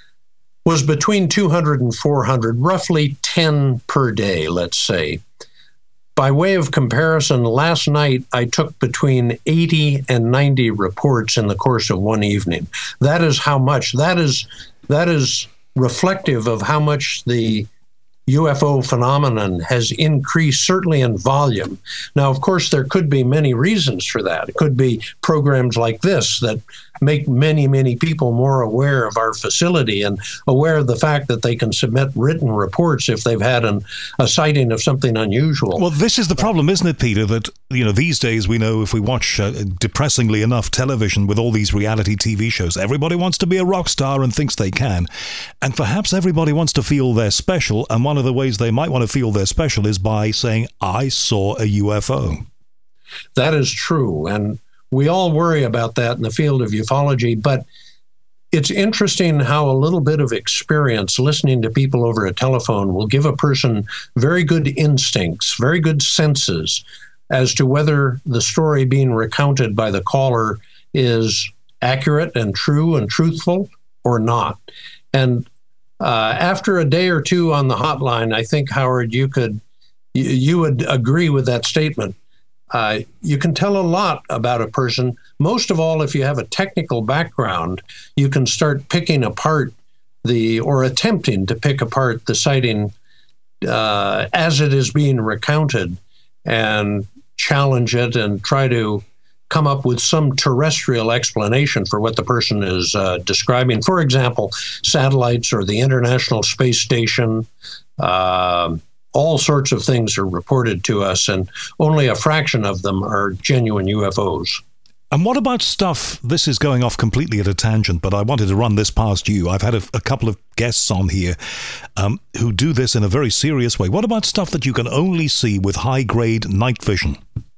was between two hundred and four hundred, roughly ten per day, let's say. By way of comparison, last night I took between eighty and ninety reports in the course of one evening. That is how much, that is, that is reflective of how much the U F O phenomenon has increased, certainly in volume. Now, of course, there could be many reasons for that. It could be programs like this that make many, many people more aware of our facility and aware of the fact that they can submit written reports if they've had an, a sighting of something unusual. Well, this is the problem, isn't it, Peter, that, you know, these days we know if we watch, uh, depressingly enough, television with all these reality T V shows, everybody wants to be a rock star and thinks they can. And perhaps everybody wants to feel they're special, and one of the ways they might want to feel they're special is by saying, I saw a U F O. That is true, and we all worry about that in the field of ufology, but it's interesting how a little bit of experience listening to people over a telephone will give a person very good instincts, very good senses as to whether the story being recounted by the caller is accurate and true and truthful or not. And uh, after a day or two on the hotline, I think, Howard, you could you, you would agree with that statement. Uh, you can tell a lot about a person. Most of all, if you have a technical background, you can start picking apart the, or attempting to pick apart the sighting uh, as it is being recounted and challenge it and try to come up with some terrestrial explanation for what the person is uh, describing. For example, satellites or the International Space Station, uh, all sorts of things are reported to us, and only a fraction of them are genuine U F Os. And what about stuff, this is going off completely at a tangent, but I wanted to run this past you. I've had a, a couple of guests on here um, who do this in a very serious way. What about stuff that you can only see with high-grade night vision?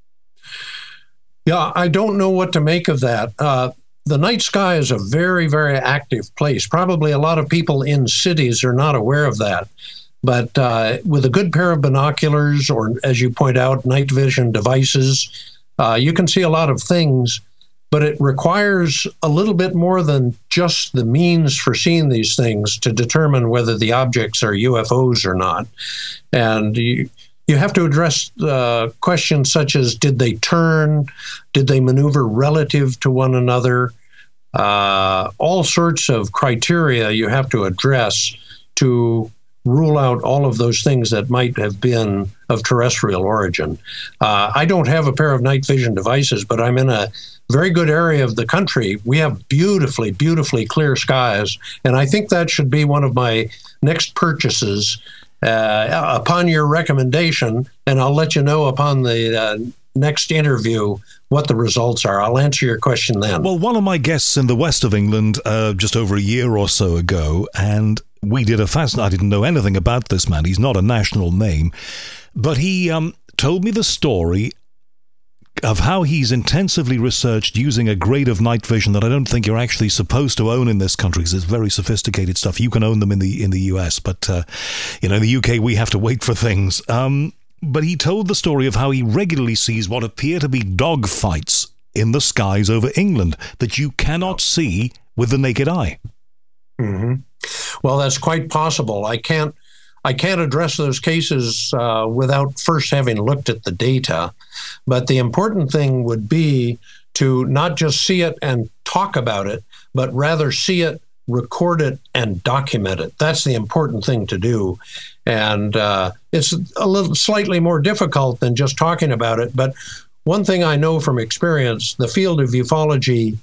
Yeah, I don't know what to make of that. Uh, the night sky is a very, very active place. Probably a lot of people in cities are not aware of that. But uh, with a good pair of binoculars, or as you point out, night vision devices, uh, you can see a lot of things, but it requires a little bit more than just the means for seeing these things to determine whether the objects are U F Os or not. And you, you have to address uh, questions such as, did they turn? Did they maneuver relative to one another? Uh, all sorts of criteria you have to address to rule out all of those things that might have been of terrestrial origin. Uh, I don't have a pair of night vision devices, but I'm in a very good area of the country. We have beautifully, beautifully clear skies, and I think that should be one of my next purchases uh, upon your recommendation, and I'll let you know upon the uh, next interview what the results are. I'll answer your question then. Well, one of my guests in the west of England uh, just over a year or so ago, and we did a fast. I didn't know anything about this man. He's not a national name, but he um, told me the story of how he's intensively researched using a grade of night vision that I don't think you're actually supposed to own in this country, because it's very sophisticated stuff. You can own them in the in the U S, but uh, you know, in the U K we have to wait for things. Um, but he told the story of how he regularly sees what appear to be dog fights in the skies over England that you cannot see with the naked eye. Mm-hmm. Well, that's quite possible. I can't I can't address those cases uh, without first having looked at the data. But the important thing would be to not just see it and talk about it, but rather see it, record it, and document it. That's the important thing to do. And uh, it's a little slightly more difficult than just talking about it. But one thing I know from experience, the field of ufology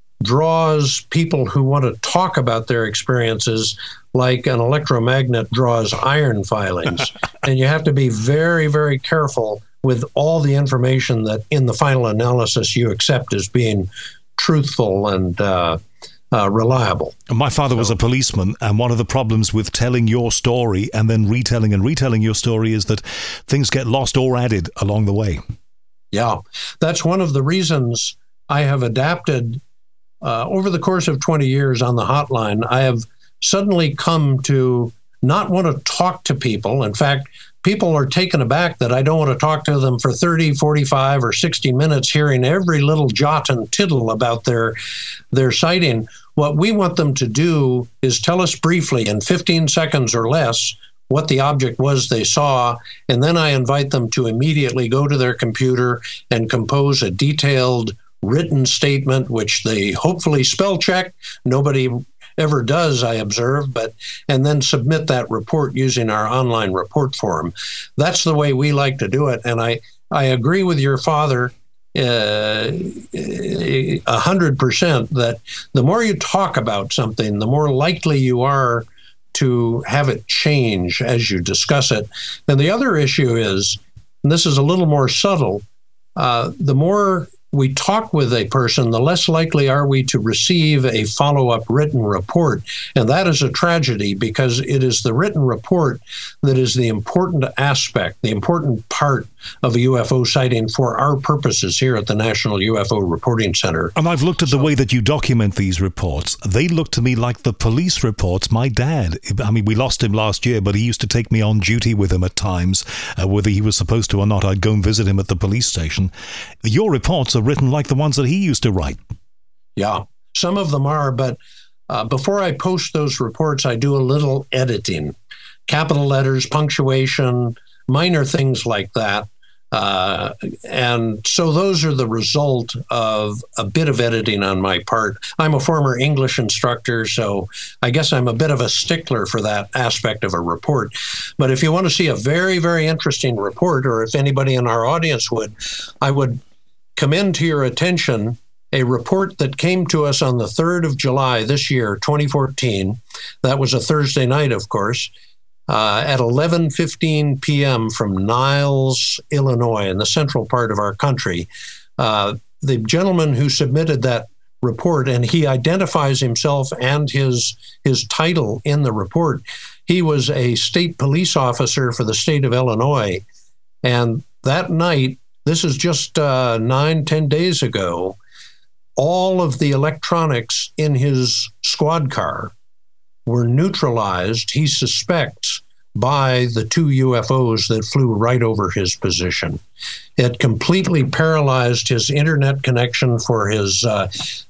draws people who want to talk about their experiences like an electromagnet draws iron filings. And you have to be very, very careful with all the information that in the final analysis you accept as being truthful and uh, uh, reliable. My father so. was a policeman, and one of the problems with telling your story and then retelling and retelling your story is that things get lost or added along the way. Yeah, that's one of the reasons I have adapted Uh, over the course of twenty years on the hotline. I have suddenly come to not want to talk to people. In fact, people are taken aback that I don't want to talk to them for thirty, forty-five, or sixty minutes, hearing every little jot and tittle about their, their sighting. What we want them to do is tell us briefly, in fifteen seconds or less, what the object was they saw, and then I invite them to immediately go to their computer and compose a detailed written statement, which they hopefully spell check. Nobody ever does, I observe, but and then submit that report using our online report form. That's the way we like to do it. And I, I agree with your father a hundred percent that the more you talk about something, the more likely you are to have it change as you discuss it. And the other issue is, and this is a little more subtle, uh, the more we talk with a person, the less likely are we to receive a follow-up written report. And that is a tragedy, because it is the written report that is the important aspect, the important part of a U F O sighting for our purposes here at the National U F O Reporting Center. And I've looked at so, the way that you document these reports. They look to me like the police reports my dad. I mean, we lost him last year, but he used to take me on duty with him at times. Uh, whether he was supposed to or not, I'd go and visit him at the police station. Your reports are written like the ones that he used to write. Yeah, some of them are, but uh, before I post those reports, I do a little editing. Capital letters, punctuation, minor things like that. Uh, and so those are the result of a bit of editing on my part. I'm a former English instructor, so I guess I'm a bit of a stickler for that aspect of a report. But if you want to see a very, very interesting report, or if anybody in our audience would, I would commend to your attention a report that came to us on the third of July this year, twenty fourteen. That was a Thursday night, of course. Uh, at eleven fifteen p.m. from Niles, Illinois, in the central part of our country. Uh, the gentleman who submitted that report, and he identifies himself and his his title in the report. He was a state police officer for the state of Illinois. And that night, this is just uh, nine, ten days ago, all of the electronics in his squad car were neutralized, he suspects, by the two U F Os that flew right over his position. It completely paralyzed his internet connection for his uh,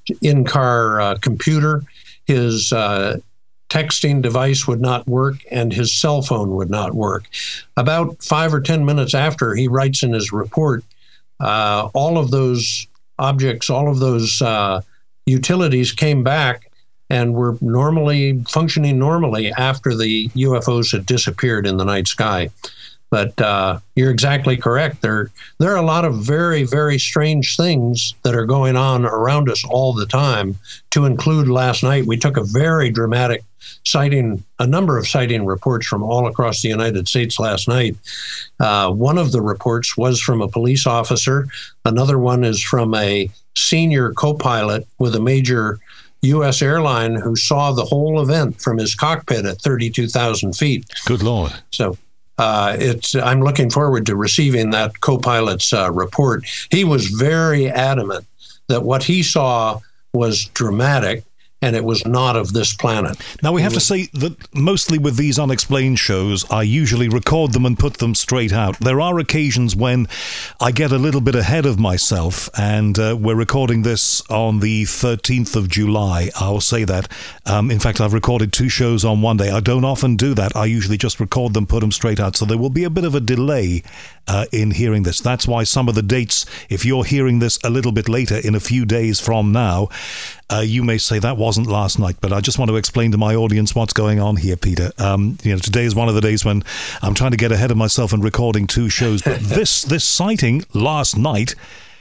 in-car uh, computer. His uh, texting device would not work, and his cell phone would not work. About five or ten minutes after, he writes in his report, uh, all of those objects, all of those uh, utilities came back and were normally functioning normally after the U F Os had disappeared in the night sky. But uh, you're exactly correct. There, there are a lot of very, very strange things that are going on around us all the time, to include last night. We took a very dramatic sighting, a number of sighting reports from all across the United States last night. Uh, one of the reports was from a police officer. Another one is from a senior co-pilot with a major U S airline who saw the whole event from his cockpit at thirty-two thousand feet. Good Lord. So uh, it's, I'm looking forward to receiving that co-pilot's uh, report. He was very adamant that what he saw was dramatic, and it was not of this planet. Now, we have to say that mostly with these unexplained shows, I usually record them and put them straight out. There are occasions when I get a little bit ahead of myself, and uh, we're recording this on the thirteenth of July. I'll say that. Um, in fact, I've recorded two shows on one day. I don't often do that. I usually just record them, put them straight out. So there will be a bit of a delay uh, in hearing this. That's why some of the dates, if you're hearing this a little bit later, in a few days from now, Uh, you may say that wasn't last night, but I just want to explain to my audience what's going on here, Peter. Um, you know, today is one of the days when I'm trying to get ahead of myself and recording two shows. But this this sighting last night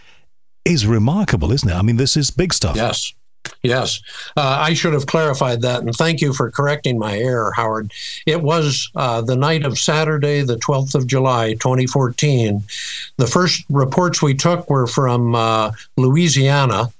is remarkable, isn't it? I mean, this is big stuff. Yes. Yes. Uh, I should have clarified that, and thank you for correcting my error, Howard. It was uh, the night of Saturday, the twelfth of July, twenty fourteen. The first reports we took were from uh, Louisiana,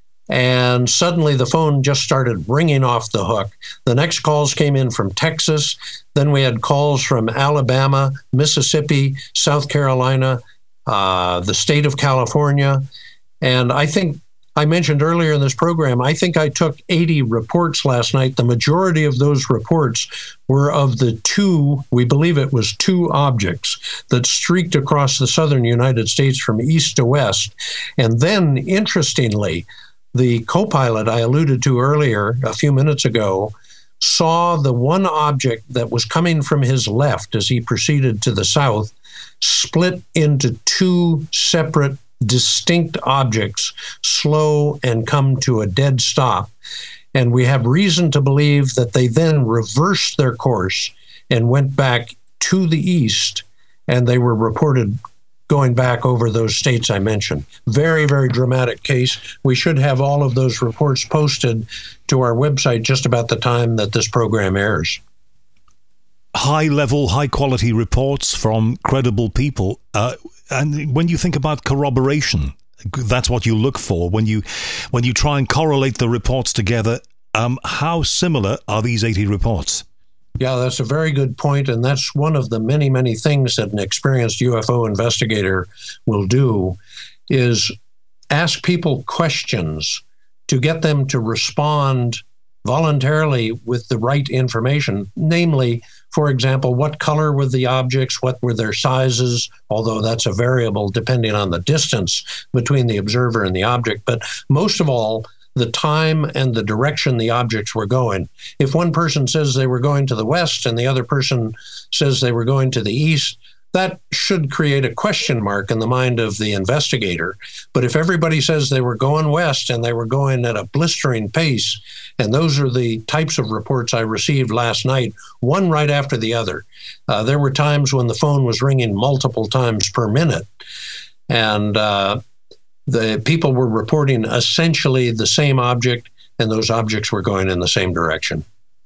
and suddenly the phone just started ringing off the hook. The next calls came in from Texas. Then we had calls from Alabama, Mississippi, South Carolina, uh, the state of California. And I think I mentioned earlier in this program, I think I took eighty reports last night. The majority of those reports were of the two, we believe it was two objects that streaked across the southern United States from east to west. And then, interestingly, the co-pilot I alluded to earlier, a few minutes ago, saw the one object that was coming from his left as he proceeded to the south split into two separate, distinct objects, slow and come to a dead stop. And we have reason to believe that they then reversed their course and went back to the east, and they were reported going back over those states I mentioned. Very, very dramatic case. We should have all of those reports posted to our website just about the time that this program airs. High-level, high-quality reports from credible people. Uh, and when you think about corroboration, that's what you look for when you when you try and correlate the reports together. Um, how similar are these eighty reports? Yeah, that's a very good point, and that's one of the many, many things that an experienced U F O investigator will do, is ask people questions to get them to respond voluntarily with the right information. Namely, for example, what color were the objects, what were their sizes, although that's a variable depending on the distance between the observer and the object, but most of all, the time and the direction the objects were going. If one person says they were going to the west and the other person says they were going to the east, that should create a question mark in the mind of the investigator. But if everybody says they were going west and they were going at a blistering pace, and those are the types of reports I received last night, one right after the other. Uh, there were times when the phone was ringing multiple times per minute. And uh, the people were reporting essentially the same object, and those objects were going in the same direction.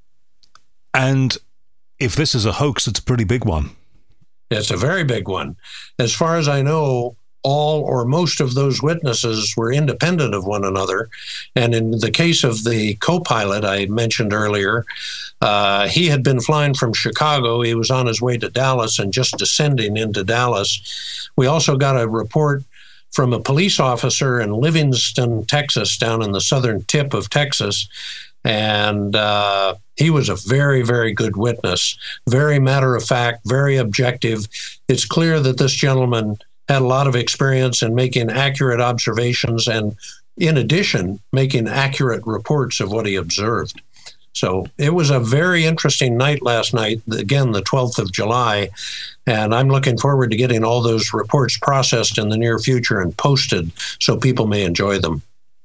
And if this is a hoax, it's a pretty big one. It's a very big one. As far as I know, all or most of those witnesses were independent of one another. And in the case of the co-pilot I mentioned earlier, uh, he had been flying from Chicago. He was on his way to Dallas and just descending into Dallas. We also got a report from a police officer in Livingston, Texas, down in the southern tip of Texas, And uh, he was a very, very good witness, very matter of fact, very objective. It's clear that this gentleman had a lot of experience in making accurate observations and, in addition, making accurate reports of what he observed. So it was a very interesting night last night, again, the twelfth of July, and I'm looking forward to getting all those reports processed in the near future and posted so people may enjoy them.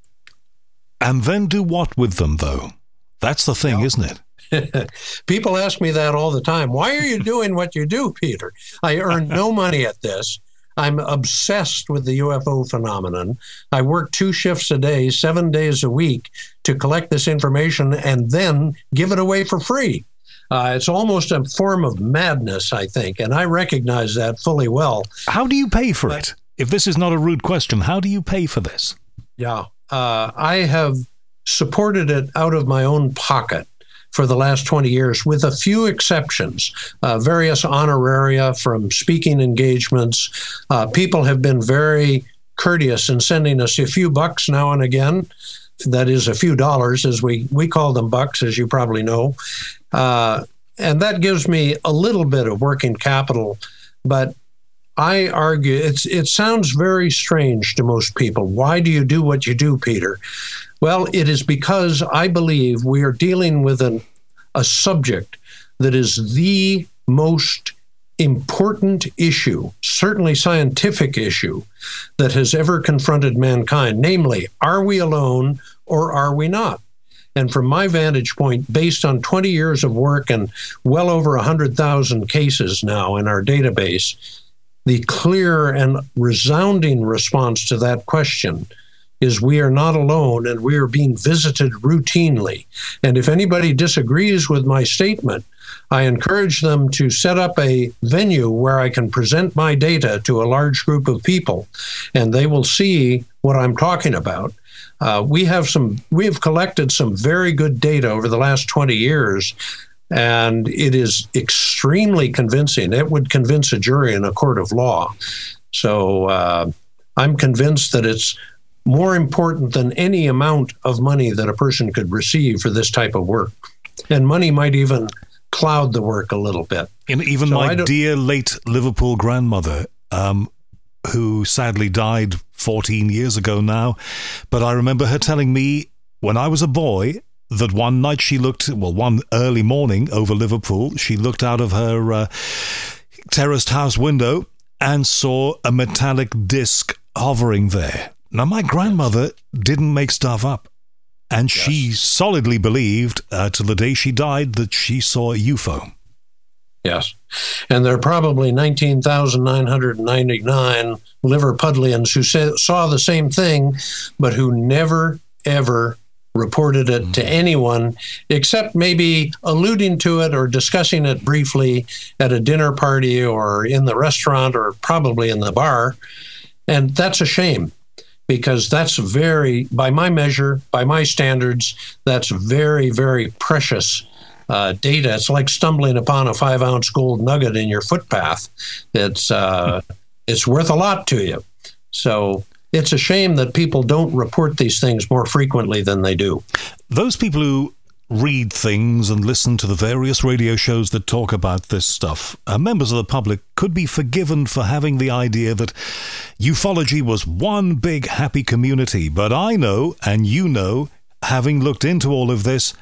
And then do what with them, though? That's the thing, yeah. Isn't it? People ask me that all the time. Why are you doing what you do, Peter? I earn no money at this. I'm obsessed with the U F O phenomenon. I work two shifts a day, seven days a week to collect this information and then give it away for free. Uh, it's almost a form of madness, I think, and I recognize that fully well. How do you pay for but, it? If this is not a rude question, how do you pay for this? Yeah, uh, I have supported it out of my own pocket for the last twenty years, with a few exceptions, uh, various honoraria from speaking engagements. Uh, people have been very courteous in sending us a few bucks now and again. That is a few dollars, as we, we call them bucks, as you probably know. Uh, and that gives me a little bit of working capital. But I argue, it's it sounds very strange to most people. Why do you do what you do, Peter? Well, it is because I believe we are dealing with an, a subject that is the most important issue, certainly scientific issue, that has ever confronted mankind. Namely, are we alone or are we not? And from my vantage point, based on twenty years of work and well over one hundred thousand cases now in our database, the clear and resounding response to that question is we are not alone and we are being visited routinely. And if anybody disagrees with my statement, I encourage them to set up a venue where I can present my data to a large group of people, and they will see what I'm talking about. Uh, we have some, we have collected some very good data over the last twenty years, and it is extremely convincing. It would convince a jury in a court of law. So uh, I'm convinced that it's more important than any amount of money that a person could receive for this type of work. And money might even cloud the work a little bit. And even so my dear late Liverpool grandmother, um, who sadly died fourteen years ago now, but I remember her telling me when I was a boy that one night she looked, well, one early morning over Liverpool, she looked out of her uh, terraced house window and saw a metallic disc hovering there. Now, my grandmother didn't make stuff up, and yes. she solidly believed, uh, till the day she died, that she saw a U F O. Yes, and there are probably nineteen thousand nine hundred ninety-nine Liverpudlians who say, saw the same thing, but who never, ever reported it mm-hmm. to anyone, except maybe alluding to it or discussing it briefly at a dinner party or in the restaurant or probably in the bar. And that's a shame. Because that's very, by my measure, by my standards, that's very, very precious uh, data. It's like stumbling upon a five-ounce gold nugget in your footpath. It's uh, it's worth a lot to you. So it's a shame that people don't report these things more frequently than they do. Those people who read things and listen to the various radio shows that talk about this stuff, uh, members of the public could be forgiven for having the idea that ufology was one big happy community. But I know, and you know, having looked into all of this,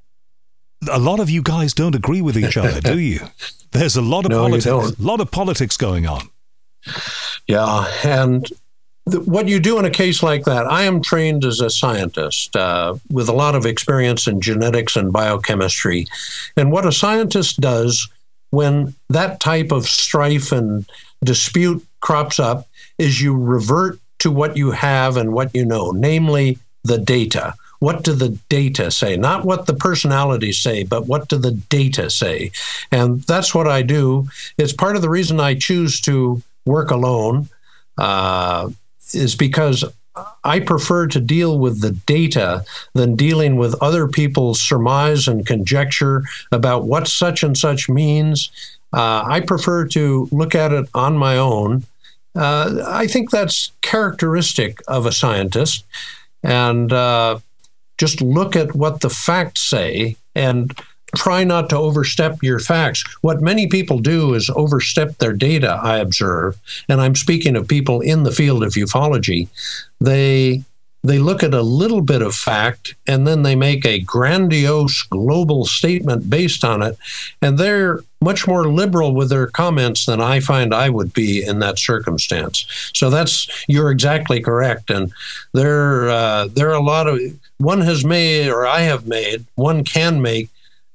a lot of you guys don't agree with each other, do you? There's a lot of no, politics, a lot of politics going on. Yeah, and what you do in a case like that, I am trained as a scientist uh, with a lot of experience in genetics and biochemistry. And what a scientist does when that type of strife and dispute crops up is you revert to what you have and what you know, namely the data. What do the data say? Not what the personalities say, but what do the data say? And that's what I do. It's part of the reason I choose to work alone. Uh, is because I prefer to deal with the data than dealing with other people's surmise and conjecture about what such and such means. Uh, I prefer to look at it on my own. Uh, I think that's characteristic of a scientist. And uh, just look at what the facts say and try not to overstep your facts. What many people do is overstep their data, I observe, and I'm speaking of people in the field of ufology. They they look at a little bit of fact, and then they make a grandiose global statement based on it, and they're much more liberal with their comments than I find I would be in that circumstance. So that's, you're exactly correct. And there, uh, there are a lot of, one has made, or I have made, one can make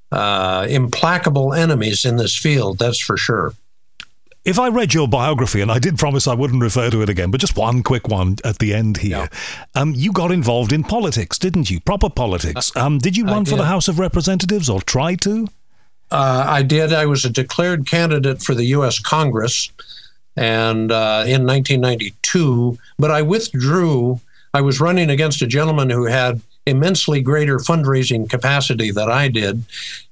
uh, implacable enemies in this field, that's for sure. If I read your biography, and I did promise I wouldn't refer to it again, but just one quick one at the end here. Yeah. Um, you got involved in politics, didn't you? Proper politics. Um, did you run for the House of Representatives or try to? Uh, I did. I was a declared candidate for the U S Congress and uh, in nineteen ninety-two, but I withdrew. I was running against a gentleman who had immensely greater fundraising capacity than I did,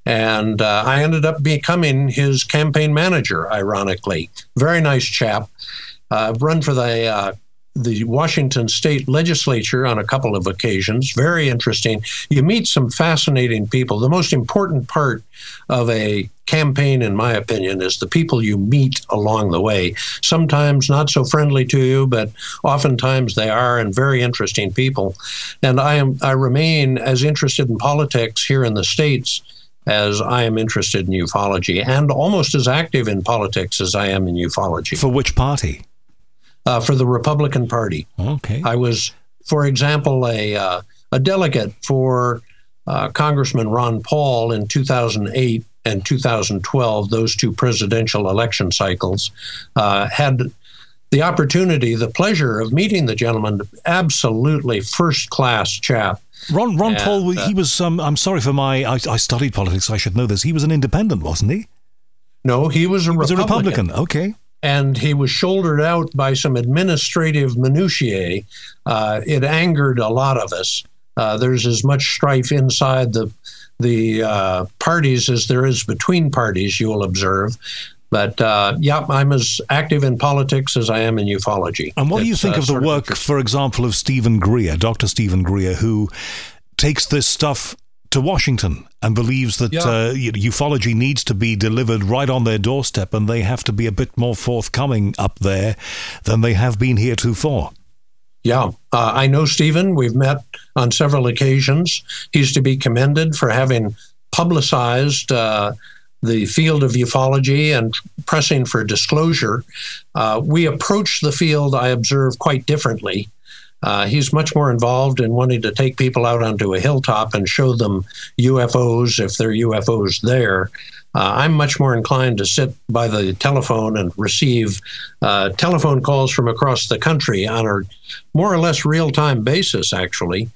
and uh, I ended up becoming his campaign manager, ironically. Very nice chap. Uh, I've run for the uh, the Washington State Legislature on a couple of occasions. Very interesting. You meet some fascinating people. The most important part of a campaign, in my opinion, is the people you meet along the way. Sometimes not so friendly to you, but oftentimes they are, and very interesting people. And I am I remain as interested in politics here in the States as I am interested in ufology, and almost as active in politics as I am in ufology. For which party? Uh, for the Republican Party. Okay. I was, for example, a uh, a delegate for uh, Congressman Ron Paul in two thousand eight and two thousand twelve, those two presidential election cycles. Uh, had the opportunity, the pleasure of meeting the gentleman, absolutely first-class chap. Ron Ron and, Paul, uh, he was, um, I'm sorry for my, I, I studied politics, I should know this. He was an independent, wasn't he? No, he was a he was Republican. a Republican, okay. And he was shouldered out by some administrative minutiae. Uh, it angered a lot of us. Uh, there's as much strife inside the the uh, parties as there is between parties, you will observe. But, uh, yeah, I'm as active in politics as I am in ufology. And what it's, do you think uh, of the work, of for example, of Stephen Greer, Doctor Stephen Greer, who takes this stuff to Washington and believes that yeah. uh, ufology needs to be delivered right on their doorstep, and they have to be a bit more forthcoming up there than they have been heretofore? Yeah, uh, I know Stephen. We've met on several occasions. He's to be commended for having publicized uh, the field of ufology and pressing for disclosure. Uh, we approach the field, I observe, quite differently. Uh, he's much more involved in wanting to take people out onto a hilltop and show them U F Os if there are U F Os there. Uh, I'm much more inclined to sit by the telephone and receive uh, telephone calls from across the country on a more or less real-time basis, actually.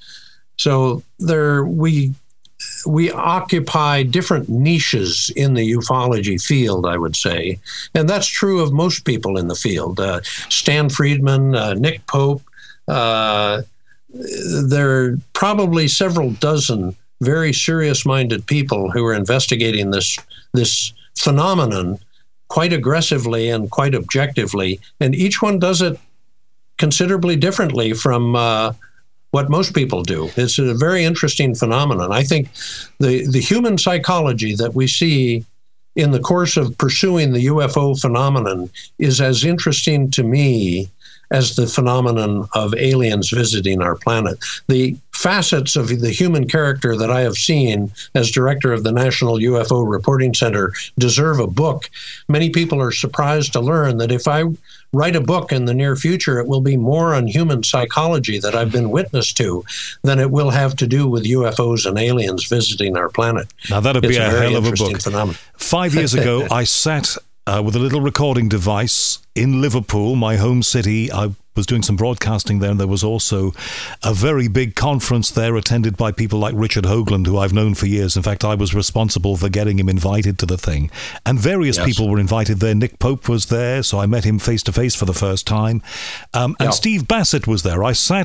So there, we we occupy different niches in the ufology field, I would say, and that's true of most people in the field. Uh, Stan Friedman, uh, Nick Pope. Uh, there are probably several dozen very serious-minded people who are investigating this this phenomenon quite aggressively and quite objectively, and each one does it considerably differently from uh, what most people do. It's a very interesting phenomenon. I think the the human psychology that we see in the course of pursuing the U F O phenomenon is as interesting to me as the phenomenon of aliens visiting our planet. The facets of the human character that I have seen as director of the National U F O Reporting Center deserve a book. Many people are surprised to learn that if I write a book in the near future, it will be more on human psychology that I've been witness to than it will have to do with U F Os and aliens visiting our planet. Now, that'd be a, a hell of a book. Phenomenon. Five years ago, I sat Uh, with a little recording device in Liverpool, my home city. I was doing some broadcasting there, and there was also a very big conference there attended by people like Richard Hoagland, who I've known for years. In fact, I was responsible for getting him invited to the thing. And various yes. people were invited there. Nick Pope was there, so I met him face-to-face for the first time. Um, and yep. Steve Bassett was there. I sat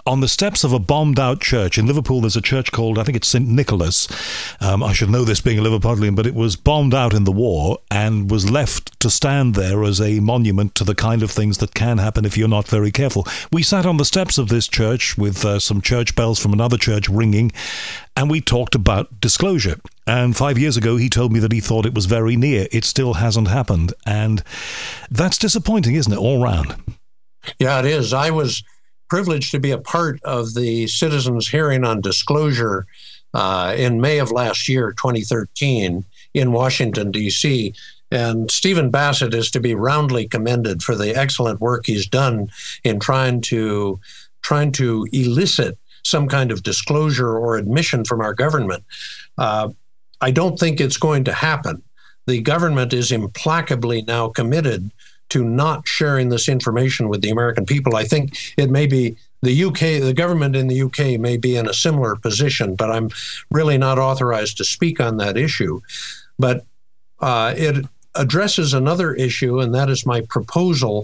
on the steps of a bombed-out church. In Liverpool, there's a church called, I think it's Saint Nicholas. Um, I should know this being a Liverpudlian, but it was bombed out in the war and was left to stand there as a monument to the kind of things that can happen if you're not very careful. We sat on the steps of this church with uh, some church bells from another church ringing, and we talked about disclosure. And five years ago, he told me that he thought it was very near. It still hasn't happened. And that's disappointing, isn't it, all round? Yeah, it is. I was privileged to be a part of the citizens' hearing on disclosure uh, in May of last year, twenty thirteen, in Washington, D C. And Stephen Bassett is to be roundly commended for the excellent work he's done in trying to trying to elicit some kind of disclosure or admission from our government. Uh, I don't think it's going to happen. The government is implacably now committed to not sharing this information with the American people. I think it may be the U K, the government in the U K may be in a similar position, but I'm really not authorized to speak on that issue. But uh, it addresses another issue, and that is my proposal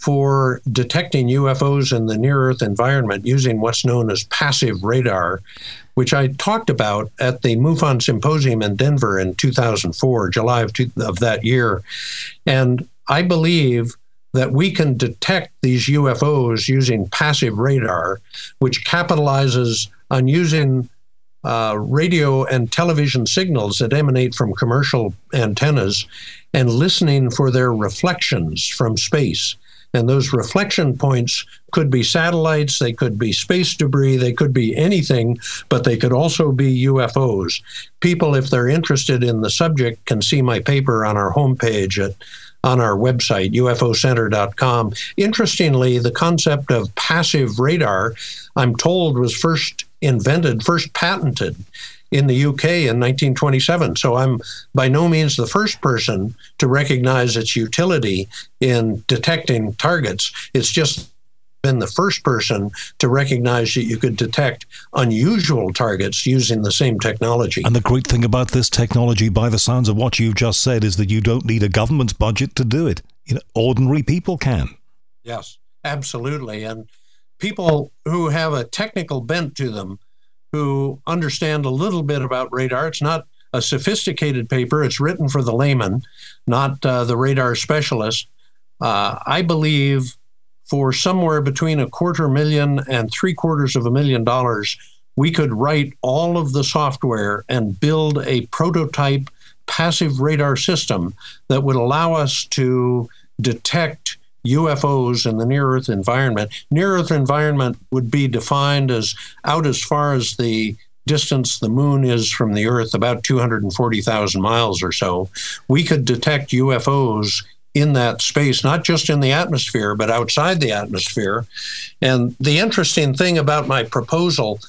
for detecting U F Os in the near-Earth environment using what's known as passive radar, which I talked about at the MUFON Symposium in Denver in two thousand four, July of, two, of that year. And I believe that we can detect these U F Os using passive radar, which capitalizes on using uh, radio and television signals that emanate from commercial antennas and listening for their reflections from space. And those reflection points could be satellites, they could be space debris, they could be anything, but they could also be U F Os. People, if they're interested in the subject, can see my paper on our homepage at on our website, U F O center dot com. Interestingly, the concept of passive radar, I'm told, was first invented, first patented in the U K in nineteen twenty-seven. So I'm by no means the first person to recognize its utility in detecting targets. It's just been the first person to recognize that you could detect unusual targets using the same technology. And the great thing about this technology, by the sounds of what you've just said, is that you don't need a government's budget to do it. You know, ordinary people can. Yes, absolutely. And people who have a technical bent to them, who understand a little bit about radar. It's not a sophisticated paper. It's written for the layman, not uh, the radar specialist. Uh, I believe for somewhere between a quarter million and three quarters of a million dollars, we could write all of the software and build a prototype passive radar system that would allow us to detect U F Os in the near-Earth environment. Near-Earth environment would be defined as out as far as the distance the moon is from the Earth, about two hundred forty thousand miles or so. We could detect U F Os in that space, not just in the atmosphere, but outside the atmosphere. And the interesting thing about my proposal,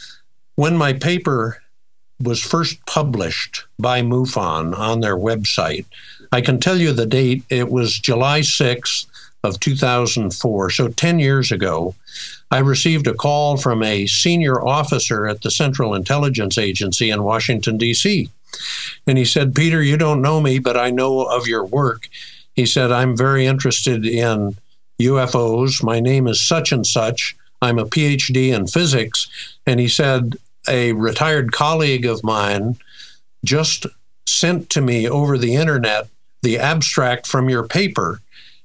when my paper was first published by MUFON on their website, I can tell you the date. It was July sixth of two thousand four, so ten years ago. I received a call from a senior officer at the Central Intelligence Agency in Washington, D C. And he said, "Peter, you don't know me, but I know of your work." He said, "I'm very interested in U F Os. My name is such and such. I'm a P H D in physics." And he said, "A retired colleague of mine just sent to me over the internet the abstract from your paper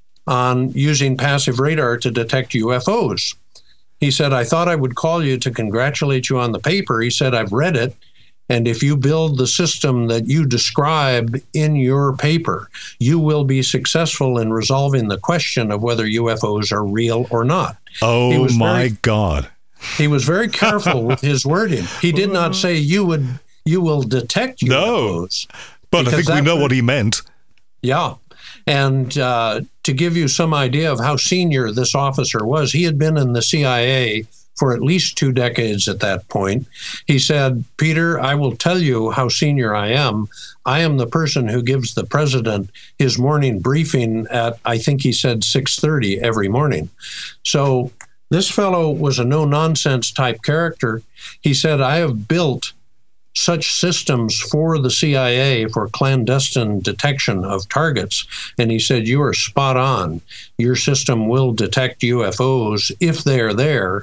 on using passive radar to detect U F Os." He said, "I thought I would call you to congratulate you on the paper." He said, "I've read it. And if you build the system that you describe in your paper, you will be successful in resolving the question of whether U F Os are real or not." Oh, my very, God. He was very careful with his wording. He did not say you would you will detect U F Os. No, but I think we know what he meant. Yeah. And uh, to give you some idea of how senior this officer was, he had been in the C I A for at least two decades at that point. He said, "Peter, I will tell you how senior I am. I am the person who gives the president his morning briefing at, I think he said, six thirty every morning." So this fellow was a no-nonsense type character. He said, "I have built such systems for the C I A for clandestine detection of targets." And he said, "You are spot on. Your system will detect U F Os if they're there.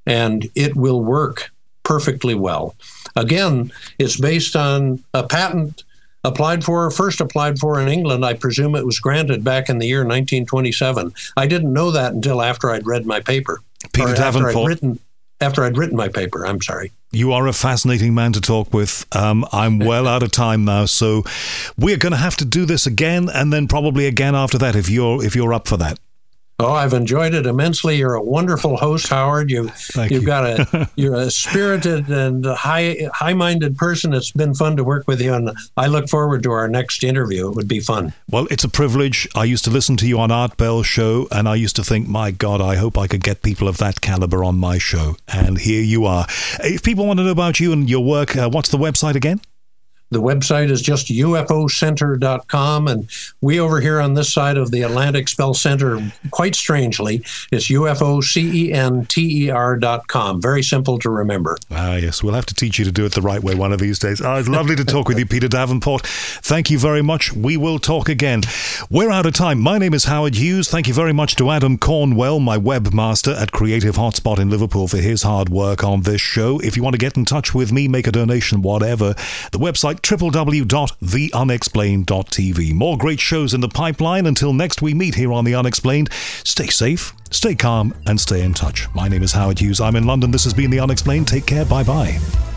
and it will work perfectly well. Again, it's based on a patent applied for, first applied for in England. I presume it was granted back in the year nineteen twenty-seven. I didn't know that until after I'd read my paper. Peter Davenport. After I'd written, after I'd written my paper, I'm sorry. You are a fascinating man to talk with. Um, I'm well out of time now, so we're going to have to do this again, and then probably again after that, if you're if you're up for that. Oh, I've enjoyed it immensely. You're a wonderful host, Howard. You, Thank you've you. got a you're a spirited and high high-minded person. It's been fun to work with you, and I look forward to our next interview. It would be fun. Well, it's a privilege. I used to listen to you on Art Bell's show, and I used to think, my God, I hope I could get people of that caliber on my show. And here you are. If people want to know about you and your work, uh, what's the website again? The website is just U F O center dot com, and we over here on this side of the Atlantic spell center, quite strangely, it's U F O C E N T E R dot com. Very simple to remember. Ah, yes. We'll have to teach you to do it the right way one of these days. Ah, it's lovely to talk with you, Peter Davenport. Thank you very much. We will talk again. We're out of time. My name is Howard Hughes. Thank you very much to Adam Cornwell, my webmaster at Creative Hotspot in Liverpool, for his hard work on this show. If you want to get in touch with me, make a donation, whatever, the website w w w dot the unexplained dot t v. More great shows in the pipeline. Until next we meet here on The Unexplained, stay safe, stay calm, and stay in touch. My name is Howard Hughes. I'm in London. This has been The Unexplained. Take care. Bye-bye.